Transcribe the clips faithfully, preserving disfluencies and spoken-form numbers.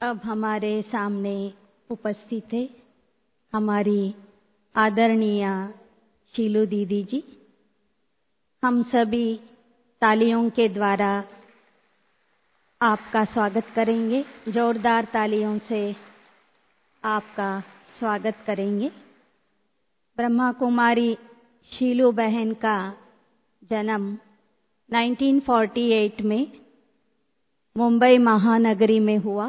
अब हमारे सामने उपस्थित है हमारी आदरणीय शीलू दीदी जी। हम सभी तालियों के द्वारा आपका स्वागत करेंगे, जोरदार तालियों से आपका स्वागत करेंगे। ब्रह्मा कुमारी शीलू बहन का जन्म उन्नीस सौ अड़तालीस में मुंबई महानगरी में हुआ।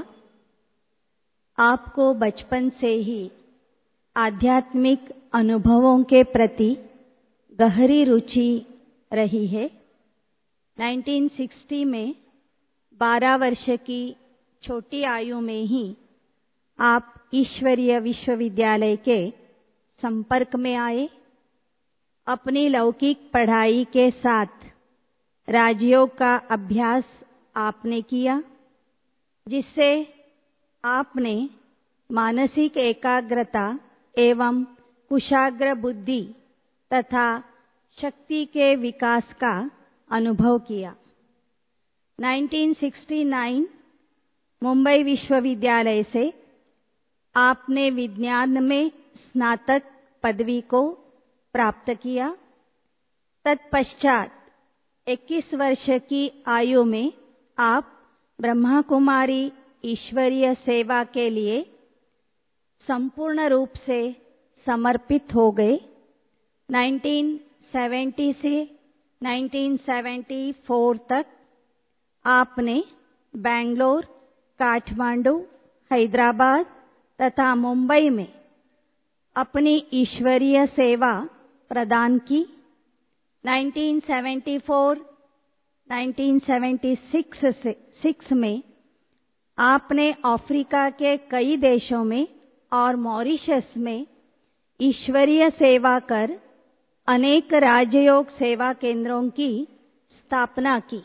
आपको बचपन से ही आध्यात्मिक अनुभवों के प्रति गहरी रुचि रही है। उन्नीस सौ साठ में बारह वर्ष की छोटी आयु में ही आप ईश्वरीय विश्वविद्यालय के संपर्क में आए। अपनी लौकिक पढ़ाई के साथ राजयोग का अभ्यास आपने किया, जिससे आपने मानसिक एकाग्रता एवं कुशाग्र बुद्धि तथा शक्ति के विकास का अनुभव किया। उन्नीस सौ उनहत्तर मुंबई विश्वविद्यालय से आपने विज्ञान में स्नातक पदवी को प्राप्त किया। तत्पश्चात इक्कीस वर्ष की आयु में आप ब्रह्मा कुमारी ईश्वरीय सेवा के लिए संपूर्ण रूप से समर्पित हो गए। उन्नीस सौ सत्तर से उन्नीस सौ चौहत्तर तक आपने बेंगलोर, काठमांडू, हैदराबाद तथा मुंबई में अपनी ईश्वरीय सेवा प्रदान की। उन्नीस सौ चौहत्तर, उन्नीस सौ छिहत्तर में आपने अफ्रीका के कई देशों में और मॉरिशस में ईश्वरीय सेवा कर अनेक राजयोग सेवा केंद्रों की स्थापना की।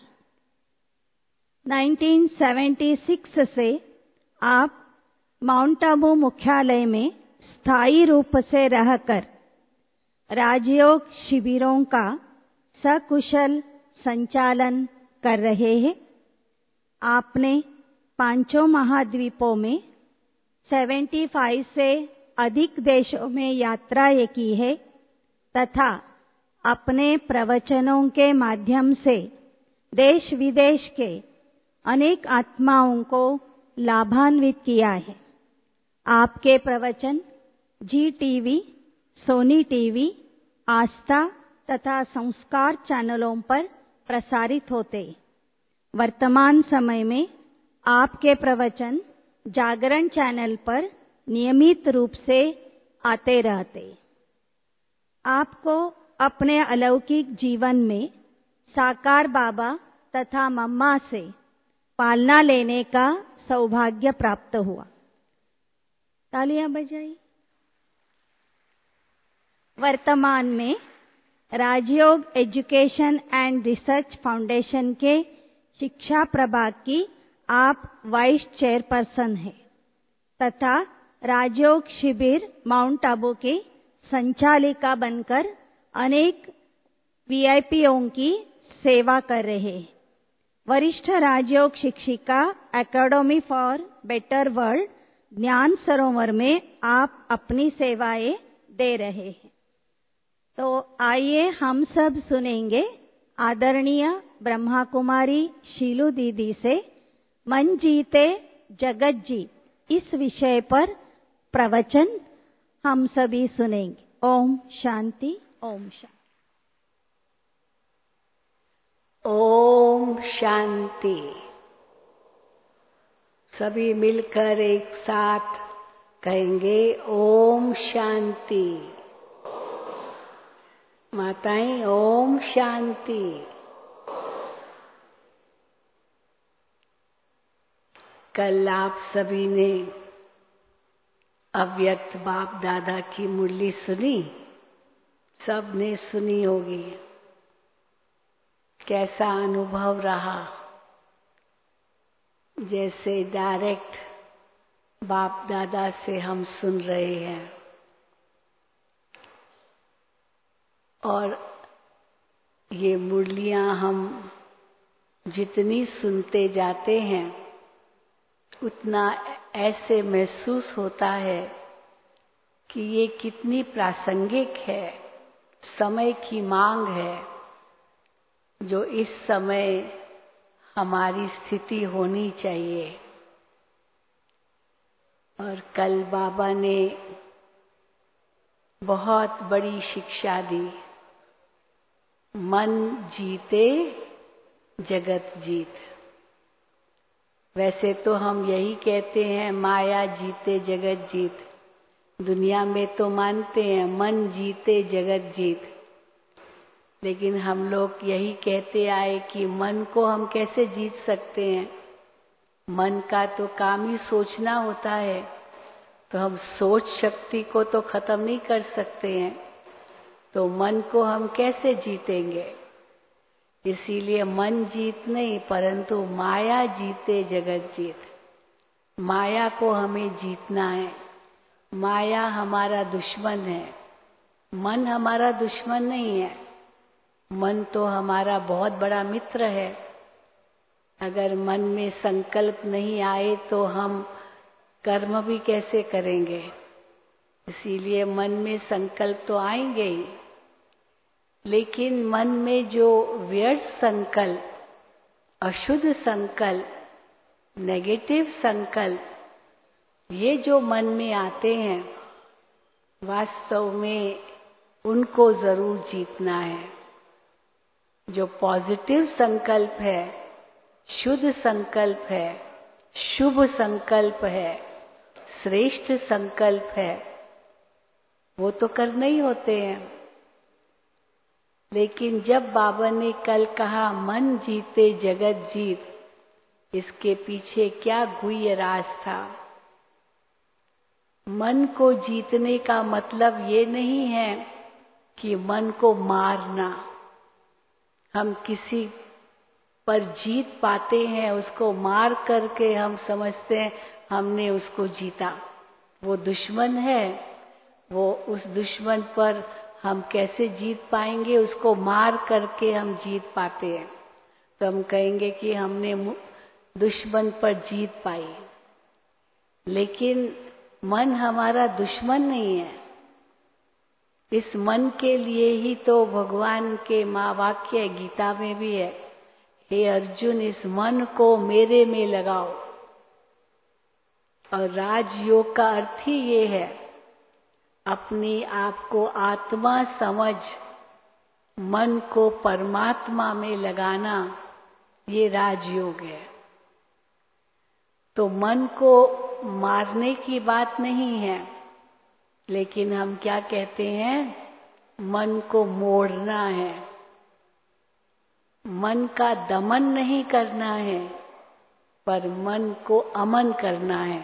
उन्नीस सौ छिहत्तर से आप माउंट आबू मुख्यालय में स्थायी रूप से रहकर राजयोग शिविरों का सकुशल संचालन कर रहे हैं। आपने पांचों महाद्वीपों में पचहत्तर से अधिक देशों में यात्राएं की है तथा अपने प्रवचनों के माध्यम से देश विदेश के अनेक आत्माओं को लाभान्वित किया है। आपके प्रवचन Zee TV, Sony TV, Aastha तथा संस्कार चैनलों पर प्रसारित होते। वर्तमान समय में आपके प्रवचन जागरण चैनल पर नियमित रूप से आते रहते। आपको अपने अलौकिक जीवन में साकार बाबा तथा मम्मा से पालना लेने का सौभाग्य प्राप्त हुआ। तालियां बजाई। वर्तमान में Rajyoga education and research foundation के शिक्षा प्रभाग की आप वाइस चेयरपर्सन हैं तथा राजयोग शिविर माउंट आबू के संचालिका बनकर अनेक वीआईपीओं की सेवा कर रहे हैं। वरिष्ठ राजयोग शिक्षिका एकेडमी फॉर बेटर वर्ल्ड ज्ञान सरोवर में आप अपनी सेवाएं दे रहे हैं। तो आइए हम सब सुनेंगे आदरणीय ब्रह्मा कुमारी शीलू दीदी से मन जीते जगत जीत इस विषय पर प्रवचन हम सभी सुनेंगे। ओम शांति, ओम शांति। ओम शांति। सभी मिलकर एक साथ कहेंगे ओम शांति। माताएं ओम शांति। कल आप सभी ने अव्यक्त बाप दादा की मुरली सुनी, सब ने सुनी होगी। कैसा अनुभव रहा? जैसे डायरेक्ट बाप दादा से हम सुन रहे हैं। और ये मुरलियां हम जितनी सुनते जाते हैं उतना ऐसे महसूस होता है कि ये कितनी प्रासंगिक है, समय की मांग है, जो इस समय हमारी स्थिति होनी चाहिए। और कल बाबा ने बहुत बड़ी शिक्षा दी, मन जीते जगत जीत। वैसे तो हम यही कहते हैं माया जीते जगत जीत, दुनिया में तो मानते हैं मन जीते जगत जीत, लेकिन हम लोग यही कहते आए कि मन को हम कैसे जीत सकते हैं। मन का तो काम ही सोचना होता है, तो हम सोच शक्ति को तो खत्म नहीं कर सकते हैं, तो मन को हम कैसे जीतेंगे। इसीलिए मन जीत नहीं, परंतु माया जीते जगत जीत। माया को हमें जीतना है। माया हमारा दुश्मन है, मन हमारा दुश्मन नहीं है। मन तो हमारा बहुत बड़ा मित्र है। अगर मन में संकल्प नहीं आए तो हम कर्म भी कैसे करेंगे। इसीलिए मन में संकल्प तो आएंगे ही, लेकिन मन में जो व्यर्थ संकल्प, अशुद्ध संकल्प, नेगेटिव संकल्प, ये जो मन में आते हैं, वास्तव में उनको जरूर जीतना है। जो पॉजिटिव संकल्प है, शुद्ध संकल्प है, शुभ संकल्प है, श्रेष्ठ संकल्प है, वो तो करने ही होते हैं। लेकिन जब बाबा ने कल कहा मन जीते जगत जीत, इसके पीछे क्या गुह्य राज था। मन को जीतने का मतलब ये नहीं है कि मन को मारना। हम किसी पर जीत पाते हैं, उसको मार करके हम समझते हैं हमने उसको जीता। वो दुश्मन है, वो उस दुश्मन पर हम कैसे जीत पाएंगे। उसको मार करके हम जीत पाते हैं, तो हम कहेंगे कि हमने दुश्मन पर जीत पाई। लेकिन मन हमारा दुश्मन नहीं है। इस मन के लिए ही तो भगवान के माँ वाक्य गीता में भी है, हे अर्जुन इस मन को मेरे में लगाओ। और राजयोग का अर्थ ही ये है, अपने आप को आत्मा समझ मन को परमात्मा में लगाना, ये राजयोग है। तो मन को मारने की बात नहीं है, लेकिन हम क्या कहते हैं, मन को मोड़ना है। मन का दमन नहीं करना है, पर मन को अमन करना है।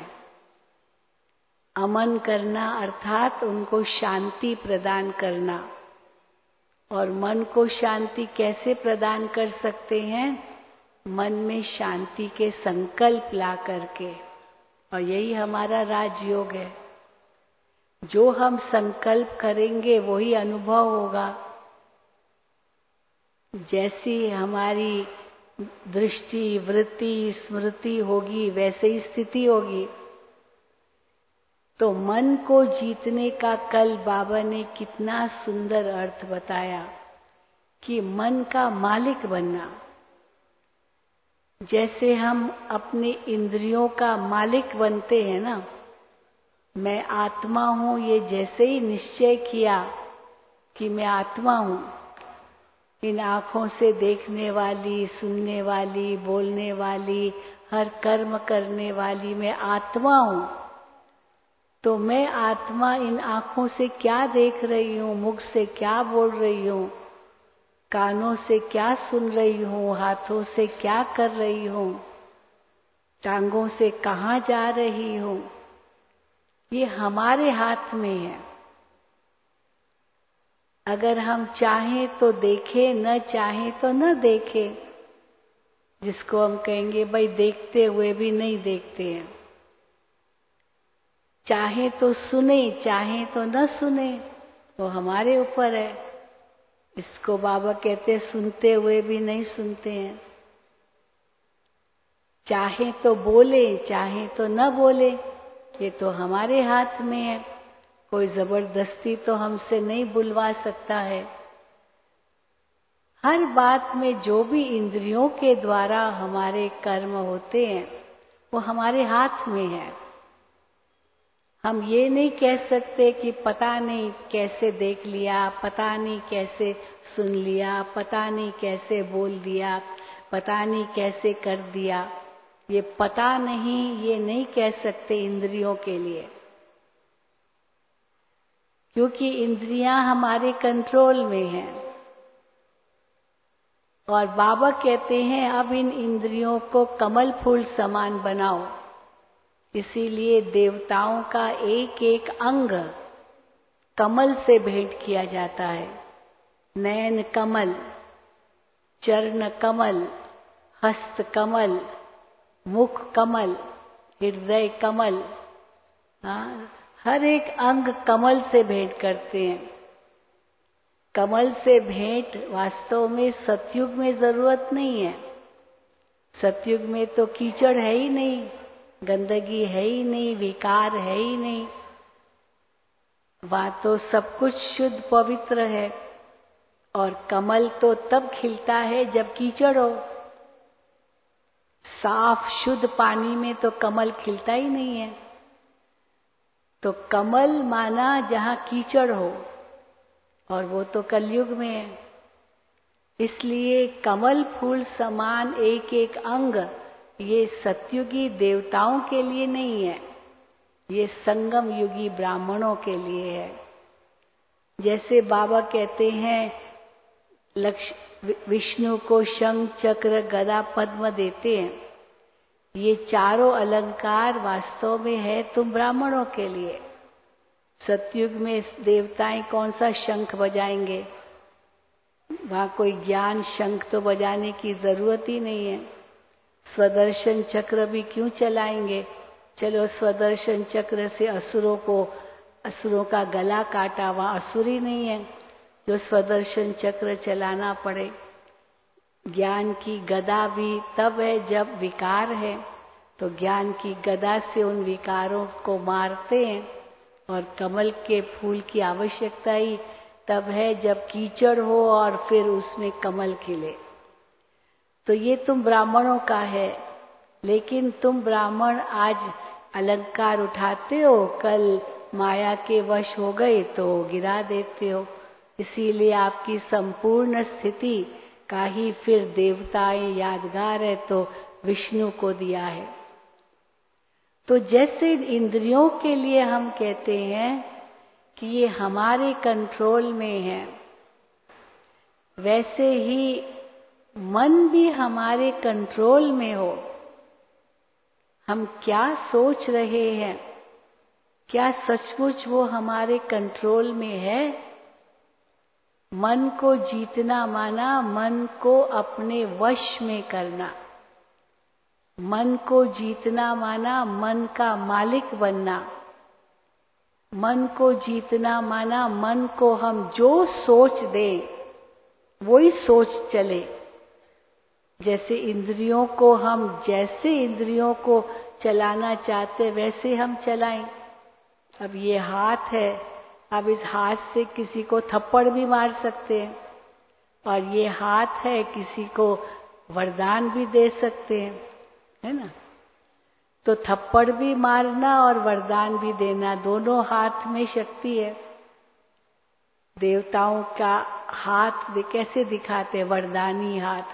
अमन करना अर्थात उनको शांति प्रदान करना। और मन को शांति कैसे प्रदान कर सकते हैं, मन में शांति के संकल्प ला करके। और यही हमारा राजयोग है। जो हम संकल्प करेंगे वही अनुभव होगा। जैसी हमारी दृष्टि, वृत्ति, स्मृति होगी, वैसे ही स्थिति होगी। तो मन को जीतने का कल बाबा ने कितना सुंदर अर्थ बताया कि मन का मालिक बनना। जैसे हम अपने इंद्रियों का मालिक बनते हैं ना, मैं आत्मा हूँ, ये जैसे ही निश्चय किया कि मैं आत्मा हूँ, इन आँखों से देखने वाली, सुनने वाली, बोलने वाली, हर कर्म करने वाली मैं आत्मा हूँ। तो मैं आत्मा इन आँखों से क्या देख रही हूँ, मुख से क्या बोल रही हूँ, कानों से क्या सुन रही हूँ, हाथों से क्या कर रही हूँ, टांगों से कहाँ जा रही हूँ, ये हमारे हाथ में है। अगर हम चाहें तो देखें, न चाहें तो न देखें, जिसको हम कहेंगे भाई देखते हुए भी नहीं देखते हैं। चाहे तो सुने, चाहे तो न सुने, वो हमारे ऊपर है। इसको बाबा कहते हैं सुनते हुए भी नहीं सुनते हैं। चाहे तो बोले, चाहे तो न बोले, ये तो हमारे हाथ में है। कोई जबरदस्ती तो हमसे नहीं बुलवा सकता है। हर बात में जो भी इंद्रियों के द्वारा हमारे कर्म होते हैं वो हमारे हाथ में है। हम ये नहीं कह सकते कि पता नहीं कैसे देख लिया, पता नहीं कैसे सुन लिया, पता नहीं कैसे बोल दिया, पता नहीं कैसे कर दिया। ये पता नहीं, ये नहीं कह सकते इंद्रियों के लिए, क्योंकि इंद्रियां हमारे कंट्रोल में हैं। और बाबा कहते हैं अब इन इंद्रियों को कमल फूल समान बनाओ। इसीलिए देवताओं का एक एक अंग कमल से भेंट किया जाता है। नयन कमल, चरण कमल, हस्त कमल, मुख कमल, हृदय कमल, हाँ, हर एक अंग कमल से भेंट करते हैं। कमल से भेंट वास्तव में सतयुग में जरूरत नहीं है। सतयुग में तो कीचड़ है ही नहीं, गंदगी है ही नहीं, विकार है ही नहीं। वहां तो सब कुछ शुद्ध पवित्र है। और कमल तो तब खिलता है जब कीचड़ हो। साफ शुद्ध पानी में तो कमल खिलता ही नहीं है। तो कमल माना जहां कीचड़ हो, और वो तो कलयुग में है। इसलिए कमल फूल समान एक एक अंग ये सतयुगी देवताओं के लिए नहीं है, ये संगम युगी ब्राह्मणों के लिए है। जैसे बाबा कहते हैं लक्ष्य विष्णु को शंख चक्र गदा पद्म देते हैं, ये चारों अलंकार वास्तव में है तुम ब्राह्मणों के लिए। सतयुग में देवताएं कौन सा शंख बजाएंगे? वहां कोई ज्ञान शंख तो बजाने की जरूरत ही नहीं है। स्वदर्शन चक्र भी क्यों चलाएंगे? चलो स्वदर्शन चक्र से असुरों को असुरों का गला काटा, वहां असुर ही नहीं है जो स्वदर्शन चक्र चलाना पड़े। ज्ञान की गदा भी तब है जब विकार है, तो ज्ञान की गदा से उन विकारों को मारते हैं। और कमल के फूल की आवश्यकता ही तब है जब कीचड़ हो और फिर उसमें कमल खिले। तो ये तुम ब्राह्मणों का है, लेकिन तुम ब्राह्मण आज अलंकार उठाते हो, कल माया के वश हो गए तो गिरा देते हो। इसीलिए आपकी संपूर्ण स्थिति का ही फिर देवताएं यादगार है तो विष्णु को दिया है। तो जैसे इंद्रियों के लिए हम कहते हैं कि ये हमारे कंट्रोल में है, वैसे ही मन भी हमारे कंट्रोल में हो। हम क्या सोच रहे हैं, क्या सचमुच वो हमारे कंट्रोल में है? मन को जीतना माना मन को अपने वश में करना। मन को जीतना माना मन का मालिक बनना। मन को जीतना माना मन को हम जो सोच दें वही सोच चले। जैसे इंद्रियों को हम जैसे इंद्रियों को चलाना चाहते वैसे हम चलाएं। अब ये हाथ है, अब इस हाथ से किसी को थप्पड़ भी मार सकते हैं, और ये हाथ है किसी को वरदान भी दे सकते हैं, है ना? तो थप्पड़ भी मारना और वरदान भी देना, दोनों हाथ में शक्ति है। देवताओं का हाथ कैसे दिखाते हैं? वरदानी हाथ।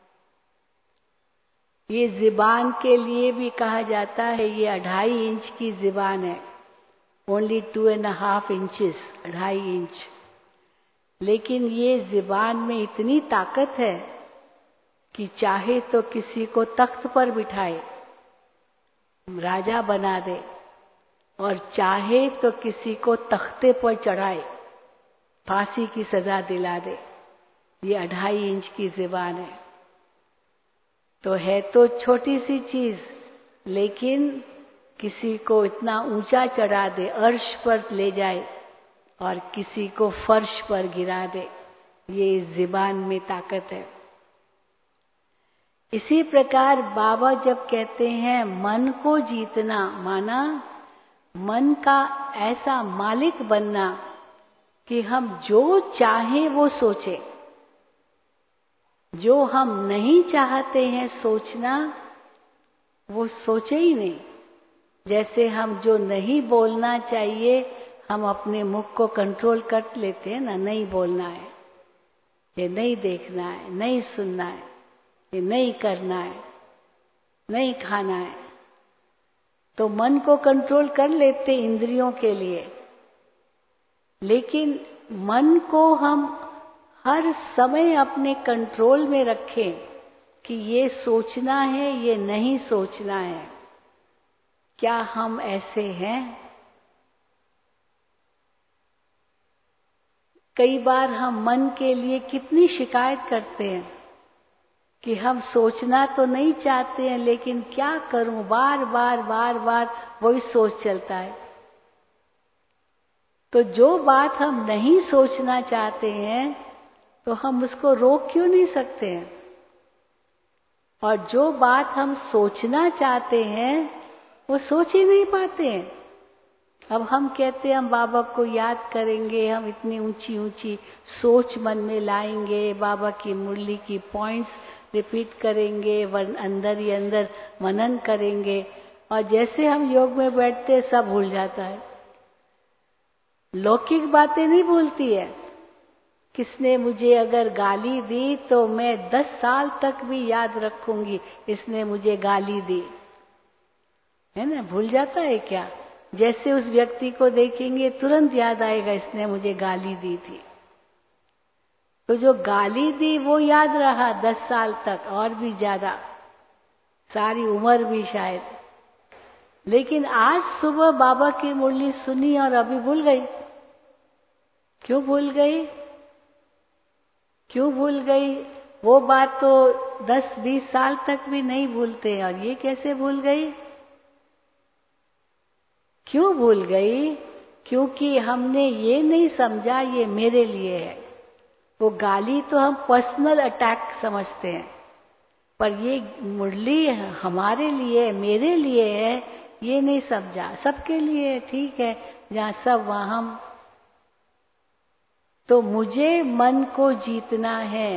ये ज़ुबान के लिए भी कहा जाता है ये अढ़ाई इंच की ज़ुबान है, only two and half inches, अढ़ाई इंच। लेकिन ये ज़ुबान में इतनी ताकत है कि चाहे तो किसी को तख्त पर बिठाए, राजा बना दे, और चाहे तो किसी को तख्ते पर चढ़ाए, फांसी की सजा दिला दे। ये अढ़ाई इंच की ज़ुबान है। तो है तो छोटी सी चीज, लेकिन किसी को इतना ऊंचा चढ़ा दे, अर्श पर ले जाए, और किसी को फर्श पर गिरा दे। ये ज़ुबान में ताकत है। इसी प्रकार बाबा जब कहते हैं मन को जीतना, माना मन का ऐसा मालिक बनना कि हम जो चाहें वो सोचें, जो हम नहीं चाहते हैं सोचना वो सोचे ही नहीं। जैसे हम जो नहीं बोलना चाहिए हम अपने मुख को कंट्रोल कर लेते हैं ना, नहीं बोलना है, ये नहीं देखना है, नहीं सुनना है, ये नहीं करना है, नहीं खाना है, तो मन को कंट्रोल कर लेते इंद्रियों के लिए। लेकिन मन को हम हर समय अपने कंट्रोल में रखें कि ये सोचना है, ये नहीं सोचना है। क्या हम ऐसे हैं? कई बार हम मन के लिए कितनी शिकायत करते हैं कि हम सोचना तो नहीं चाहते हैं, लेकिन क्या करूं, बार बार बार बार वही सोच चलता है। तो जो बात हम नहीं सोचना चाहते हैं तो हम उसको रोक क्यों नहीं सकते हैं? और जो बात हम सोचना चाहते हैं वो सोच ही नहीं पाते हैं। अब हम कहते हैं हम बाबा को याद करेंगे, हम इतनी ऊंची ऊंची सोच मन में लाएंगे, बाबा की मुरली की पॉइंट्स रिपीट करेंगे, वन अंदर ही अंदर मनन करेंगे, और जैसे हम योग में बैठते हैं सब भूल जाता है। लौकिक बातें नहीं भूलती है। किसने मुझे अगर गाली दी तो मैं दस साल तक भी याद रखूंगी, इसने मुझे गाली दी, है ना? भूल जाता है क्या? जैसे उस व्यक्ति को देखेंगे तुरंत याद आएगा इसने मुझे गाली दी थी। तो जो गाली दी वो याद रहा दस साल तक और भी ज्यादा, सारी उम्र भी शायद। लेकिन आज सुबह बाबा की मुरली सुनी और अभी भूल गई। क्यों भूल गई? क्यों भूल गई? वो बात तो दस बीस साल तक भी नहीं भूलते, और ये कैसे भूल गई? क्यों भूल गई? क्योंकि हमने ये नहीं समझा ये मेरे लिए है। वो गाली तो हम पर्सनल अटैक समझते हैं, पर ये मुरली हमारे लिए, मेरे लिए है, ये नहीं समझा। सबके लिए है, ठीक है, जहाँ सब वहाँ हम। तो मुझे मन को जीतना है।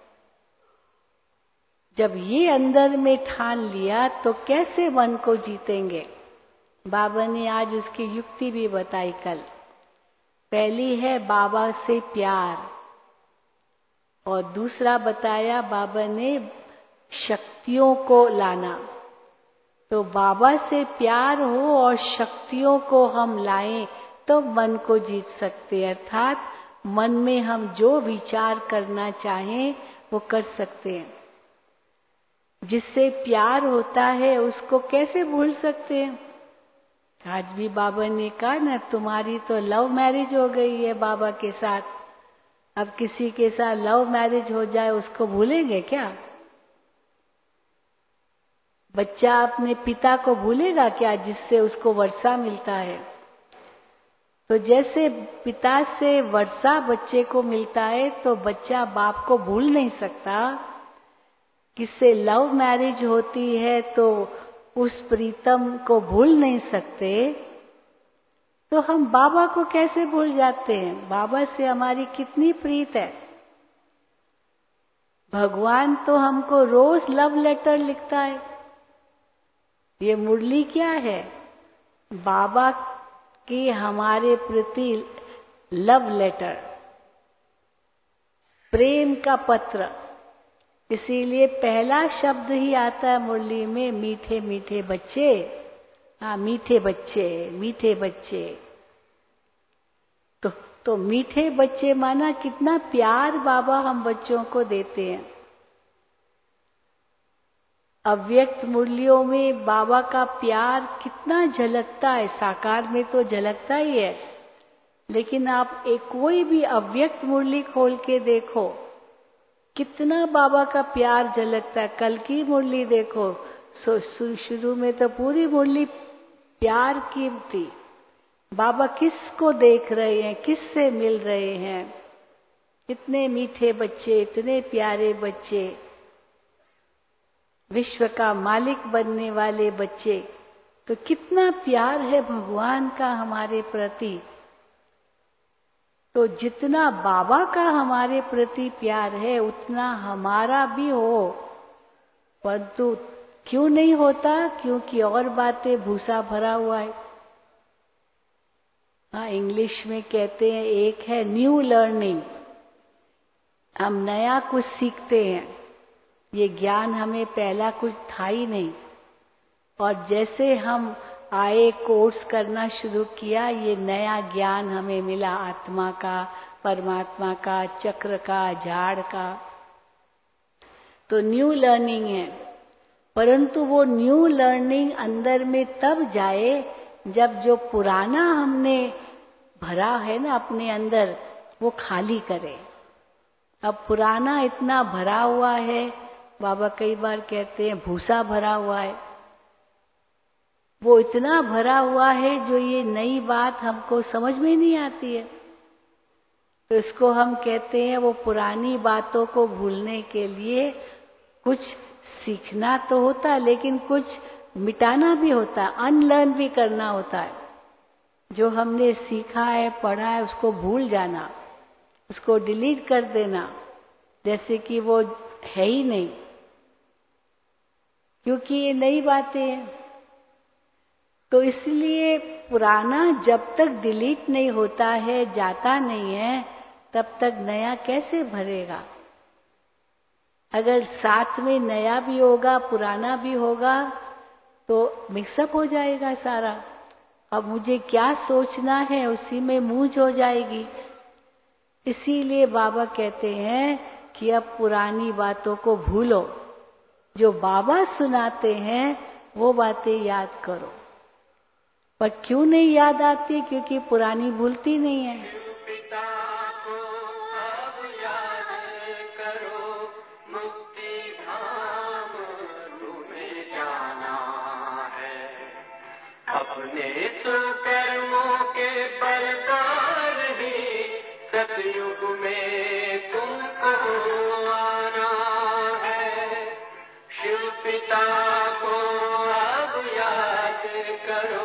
जब ये अंदर में ठान लिया तो कैसे मन को जीतेंगे? बाबा ने आज उसकी युक्ति भी बताई कल। पहली है बाबा से प्यार, और दूसरा बताया बाबा ने शक्तियों को लाना। तो बाबा से प्यार हो और शक्तियों को हम लाएं तो मन को जीत सकते हैं। अर्थात मन में हम जो विचार करना चाहें वो कर सकते हैं। जिससे प्यार होता है उसको कैसे भूल सकते हैं? आज भी बाबा ने कहा ना, तुम्हारी तो लव मैरिज हो गई है बाबा के साथ। अब किसी के साथ लव मैरिज हो जाए उसको भूलेंगे क्या? बच्चा अपने पिता को भूलेगा क्या जिससे उसको वर्षा मिलता है? तो जैसे पिता से वर्षा बच्चे को मिलता है तो बच्चा बाप को भूल नहीं सकता। किससे लव मैरिज होती है तो उस प्रीतम को भूल नहीं सकते। तो हम बाबा को कैसे भूल जाते हैं? बाबा से हमारी कितनी प्रीत है। भगवान तो हमको रोज लव लेटर लिखता है। ये मुरली क्या है? बाबा की हमारे प्रति लव लेटर, प्रेम का पत्र। इसीलिए पहला शब्द ही आता है मुरली में, मीठे मीठे बच्चे। हाँ, मीठे बच्चे, मीठे बच्चे। तो तो मीठे बच्चे माना कितना प्यार बाबा हम बच्चों को देते हैं। अव्यक्त मुरलियों में बाबा का प्यार कितना झलकता है। साकार में तो झलकता ही है, लेकिन आप एक कोई भी अव्यक्त मुरली खोल के देखो, कितना बाबा का प्यार झलकता है। कल की मुरली देखो, शुरू में तो पूरी मुरली प्यार की थी। बाबा किसको देख रहे हैं, किससे मिल रहे हैं? इतने मीठे बच्चे, इतने प्यारे बच्चे। विश्व का मालिक बनने वाले बच्चे, तो कितना प्यार है भगवान का हमारे प्रति। तो जितना बाबा का हमारे प्रति प्यार है उतना हमारा भी हो, परंतु क्यों नहीं होता? क्योंकि और बातें भूसा भरा हुआ है। हाँ, इंग्लिश में कहते हैं एक है न्यू लर्निंग, हम नया कुछ सीखते हैं। ये ज्ञान हमें पहला कुछ था ही नहीं, और जैसे हम आए कोर्स करना शुरू किया, ये नया ज्ञान हमें मिला, आत्मा का, परमात्मा का, चक्र का, झाड़ का। तो न्यू लर्निंग है, परंतु वो न्यू लर्निंग अंदर में तब जाए जब जो पुराना हमने भरा है ना अपने अंदर, वो खाली करे। अब पुराना इतना भरा हुआ है, बाबा कई बार कहते हैं भूसा भरा हुआ है, वो इतना भरा हुआ है जो ये नई बात हमको समझ में नहीं आती है। तो इसको हम कहते हैं, वो पुरानी बातों को भूलने के लिए कुछ सीखना तो होता है, लेकिन कुछ मिटाना भी होता है, अनलर्न भी करना होता है। जो हमने सीखा है, पढ़ा है, उसको भूल जाना, उसको डिलीट कर देना, जैसे कि वो है ही नहीं, क्योंकि ये नई बातें हैं। तो इसलिए पुराना जब तक डिलीट नहीं होता है, जाता नहीं है, तब तक नया कैसे भरेगा? अगर साथ में नया भी होगा, पुराना भी होगा, तो मिक्सअप हो जाएगा सारा। अब मुझे क्या सोचना है, उसी में मूंझ हो जाएगी। इसीलिए बाबा कहते हैं कि अब पुरानी बातों को भूलो, जो बाबा सुनाते हैं वो बातें याद करो। पर क्यों नहीं याद आती? क्योंकि पुरानी भूलती नहीं है। अपने सुकर्मों के बरदार ही सतयुग में तुमको आना है। शिव पिता को अब याद करो।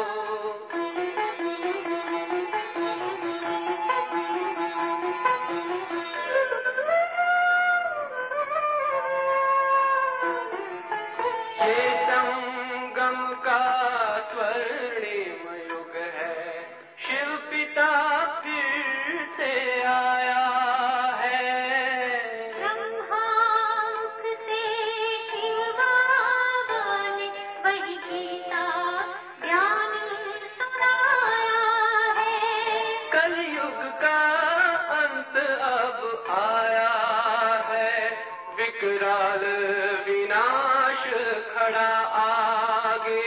ये संगम का स्वर्णिम युग है, शिव पिता फिर से आया है। ब्रह्मामुख से शिव बाबा ने वही गीता ज्ञान सुनाया है। कलयुग का अंत अब आया है, विकराल विनाश खड़ा आगे।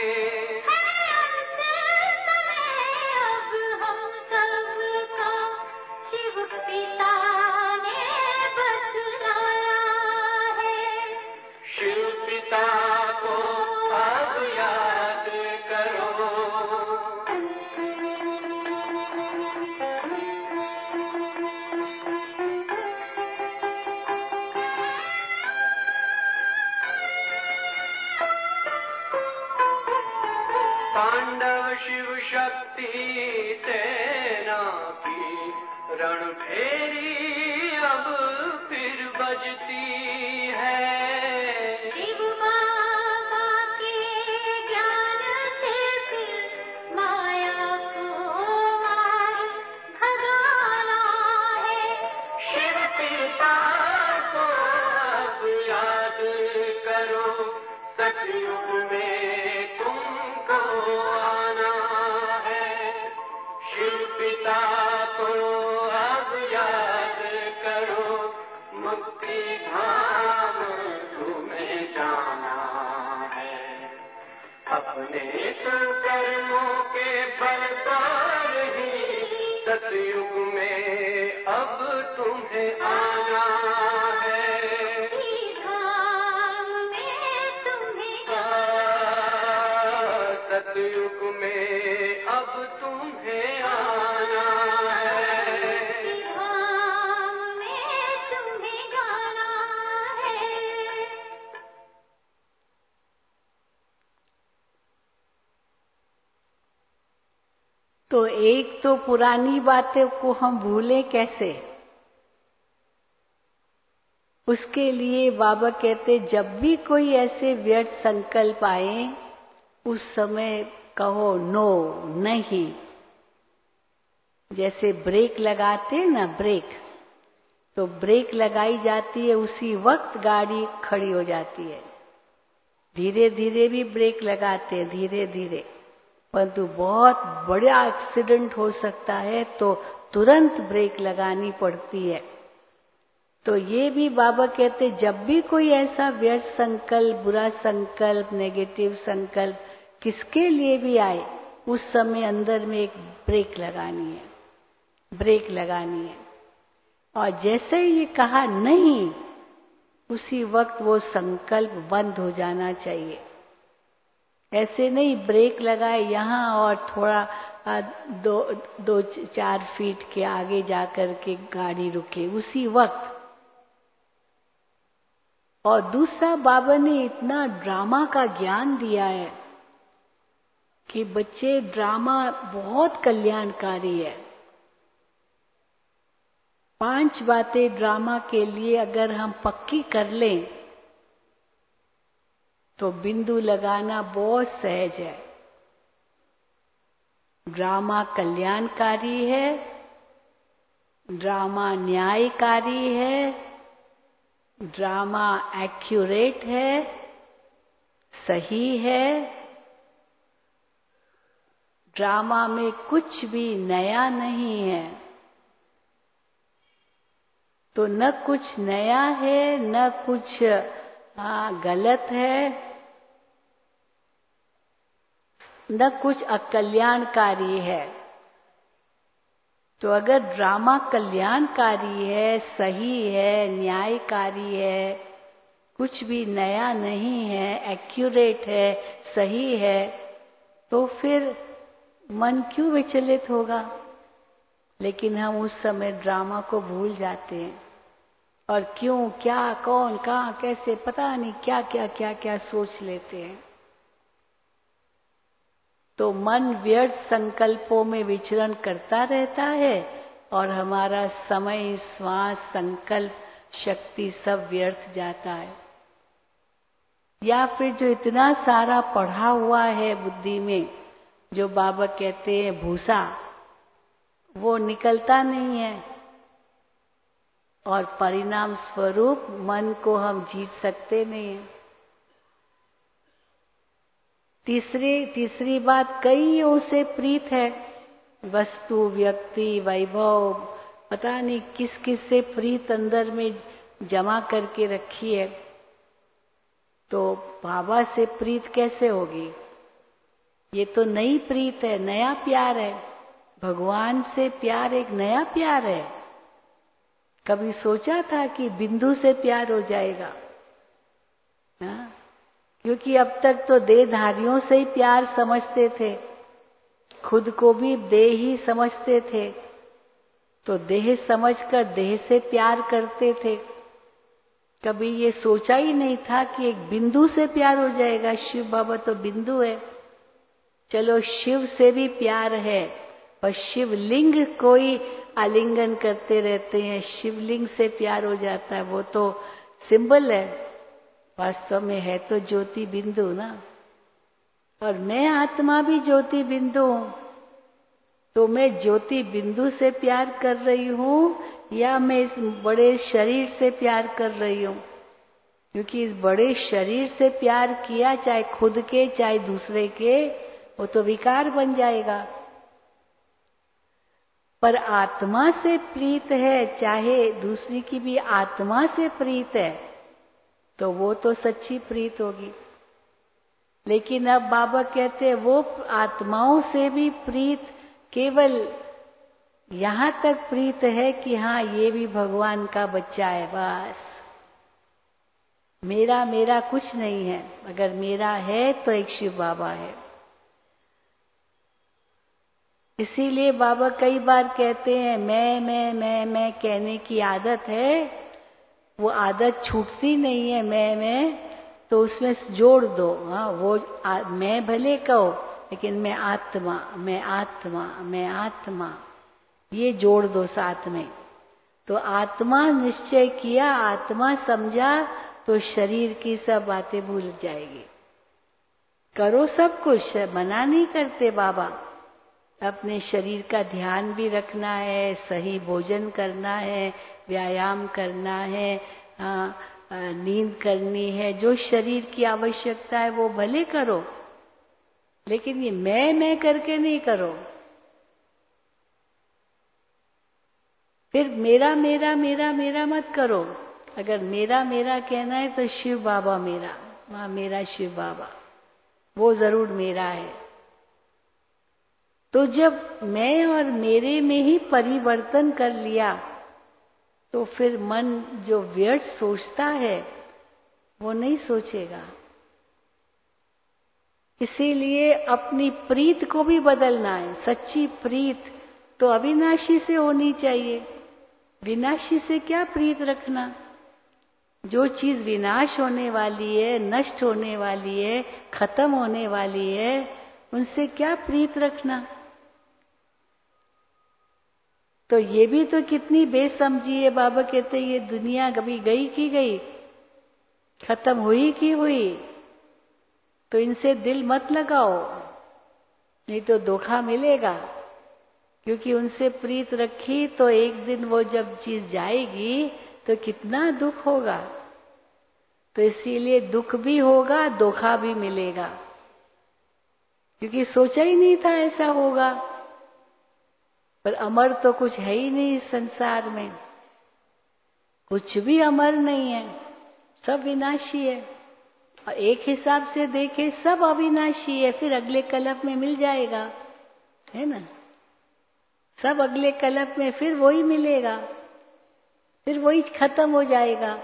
अब हम सबका शिव पिता ने बतलाया है। शिव पिता को अब याद करो। पांडव शिव शक्ति सेना की रणभेरी अब फिर बजती है। शिव बाबा के ज्ञान से फिर माया को मार भगाना है। शिव पिता को अब याद करो, सतयुग में तुमको आना है। शिव पिता को अब याद करो, मुक्ति धाम तुम्हें जाना है। अपने सुकर्मों के बरदार ही सतयुग में अब तुम्हें आना है। धाम में तुम्हें सतयुग में अब तुम्हें आना है। धाम में तुम्हें जाना है। तो एक तो पुरानी बातें को हम भूलें कैसे? उसके लिए बाबा कहते जब भी कोई ऐसे व्यर्थ संकल्प आए उस समय कहो नो, नहीं। जैसे ब्रेक लगाते हैं ना, ब्रेक, तो ब्रेक लगाई जाती है, उसी वक्त गाड़ी खड़ी हो जाती है। धीरे धीरे भी ब्रेक लगाते हैं, धीरे धीरे, परंतु बहुत बड़ा एक्सीडेंट हो सकता है तो तुरंत ब्रेक लगानी पड़ती है। तो ये भी बाबा कहते जब भी कोई ऐसा व्यर्थ संकल्प, बुरा संकल्प, नेगेटिव संकल्प किसके लिए भी आए, उस समय अंदर में एक ब्रेक लगानी है, ब्रेक लगानी है। और जैसे ही ये कहा नहीं, उसी वक्त वो संकल्प बंद हो जाना चाहिए। ऐसे नहीं ब्रेक लगाए यहाँ और थोड़ा दो दो चार फीट के आगे जाकर के गाड़ी रुके उसी वक्त। और दूसरा, बाबा ने इतना ड्रामा का ज्ञान दिया है कि बच्चे, ड्रामा बहुत कल्याणकारी है। पांच बातें ड्रामा के लिए अगर हम पक्की कर लें तो बिंदु लगाना बहुत सहज है। ड्रामा कल्याणकारी है, ड्रामा न्यायकारी है, ड्रामा एक्यूरेट है, सही है। ड्रामा में कुछ भी नया नहीं है। तो न कुछ नया है, न कुछ आ, गलत है, न कुछ अकल्याणकारी है। तो अगर ड्रामा कल्याणकारी है, सही है, न्यायकारी है, कुछ भी नया नहीं है, एक्यूरेट है, सही है, तो फिर मन क्यों विचलित होगा? लेकिन हम उस समय ड्रामा को भूल जाते हैं और क्यों, क्या, कौन, कहाँ, कैसे, पता नहीं क्या क्या क्या क्या सोच लेते हैं। तो मन व्यर्थ संकल्पों में विचरण करता रहता है और हमारा समय, श्वास, संकल्प, शक्ति सब व्यर्थ जाता है। या फिर जो इतना सारा पढ़ा हुआ है बुद्धि में, जो बाबा कहते हैं भूसा, वो निकलता नहीं है और परिणाम स्वरूप मन को हम जीत सकते नहीं हैं। तीसरी तीसरी बात, कईयों से प्रीत है, वस्तु, व्यक्ति, वैभव, पता नहीं किस किस से प्रीत अंदर में जमा करके रखी है। तो बाबा से प्रीत कैसे होगी? ये तो नई प्रीत है, नया प्यार है। भगवान से प्यार एक नया प्यार है। कभी सोचा था कि बिंदु से प्यार हो जाएगा? हाँ? क्योंकि अब तक तो देहधारियों से ही प्यार समझते थे, खुद को भी देह ही समझते थे, तो देह समझकर देह से प्यार करते थे। कभी ये सोचा ही नहीं था कि एक बिंदु से प्यार हो जाएगा। शिव बाबा तो बिंदु है। चलो शिव से भी प्यार है, पर शिवलिंग कोई आलिंगन करते रहते हैं, शिवलिंग से प्यार हो जाता है, वो तो सिंबल है, वास्तव में है तो ज्योति बिंदु ना। और मैं आत्मा भी ज्योति बिंदु हूं, तो मैं ज्योति बिंदु से प्यार कर रही हूं या मैं इस बड़े शरीर से प्यार कर रही हूं? क्योंकि इस बड़े शरीर से प्यार किया, चाहे खुद के चाहे दूसरे के, वो तो विकार बन जाएगा। पर आत्मा से प्रीत है, चाहे दूसरी की भी आत्मा से प्रीत है, तो वो तो सच्ची प्रीत होगी। लेकिन अब बाबा कहते हैं वो आत्माओं से भी प्रीत केवल यहां तक प्रीत है कि हाँ ये भी भगवान का बच्चा है, बस। मेरा मेरा कुछ नहीं है। अगर मेरा है तो एक शिव बाबा है। इसीलिए बाबा कई बार कहते हैं मैं मैं मैं मैं कहने की आदत है, वो आदत छूटती नहीं है। मैं मैं तो उसमें जोड़ दो। हाँ, वो आ, मैं भले कहो लेकिन मैं आत्मा, मैं आत्मा, मैं आत्मा, ये जोड़ दो साथ में। तो आत्मा निश्चय किया, आत्मा समझा, तो शरीर की सब बातें भूल जाएगी। करो सब कुछ, मना नहीं करते बाबा। अपने शरीर का ध्यान भी रखना है, सही भोजन करना है, व्यायाम करना है, आ, आ, नींद करनी है, जो शरीर की आवश्यकता है वो भले करो, लेकिन ये मैं मैं करके नहीं करो। फिर मेरा मेरा मेरा मेरा मत करो। अगर मेरा मेरा कहना है तो शिव बाबा मेरा, वहां मेरा शिव बाबा, वो जरूर मेरा है। तो जब मैं और मेरे में ही परिवर्तन कर लिया, तो फिर मन जो व्यर्थ सोचता है वो नहीं सोचेगा। इसीलिए अपनी प्रीत को भी बदलना है। सच्ची प्रीत तो अविनाशी से होनी चाहिए। विनाशी से क्या प्रीत रखना? जो चीज विनाश होने वाली है, नष्ट होने वाली है, खत्म होने वाली है, उनसे क्या प्रीत रखना? तो ये भी तो कितनी बेसमझी है। बाबा कहते ये दुनिया कभी गई की गई, खत्म हुई की हुई, तो इनसे दिल मत लगाओ, नहीं तो धोखा मिलेगा। क्योंकि उनसे प्रीत रखी तो एक दिन वो जब चीज जाएगी तो कितना दुख होगा। तो इसीलिए दुख भी होगा, धोखा भी मिलेगा, क्योंकि सोचा ही नहीं था ऐसा होगा। पर अमर तो कुछ है ही नहीं इस संसार में, कुछ भी अमर नहीं है, सब विनाशी है। और एक हिसाब से देखें सब अविनाशी है, फिर अगले कल्प में मिल जाएगा, है ना? सब अगले कल्प में फिर वही मिलेगा, फिर वही खत्म हो जाएगा।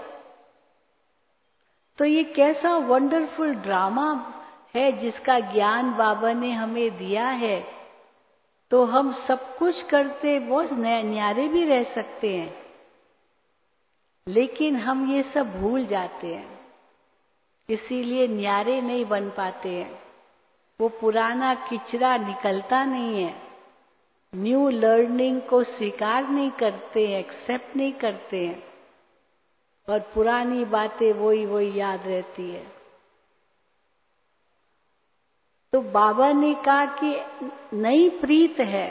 तो ये कैसा वंडरफुल ड्रामा है जिसका ज्ञान बाबा ने हमें दिया है। तो हम सब कुछ करते बहुत न्यारे भी रह सकते हैं, लेकिन हम ये सब भूल जाते हैं, इसीलिए न्यारे नहीं बन पाते हैं। वो पुराना किचरा निकलता नहीं है, न्यू लर्निंग को स्वीकार नहीं करते हैं, एक्सेप्ट नहीं करते हैं, और पुरानी बातें वही वही याद रहती है। तो बाबा ने कहा कि नई प्रीत है,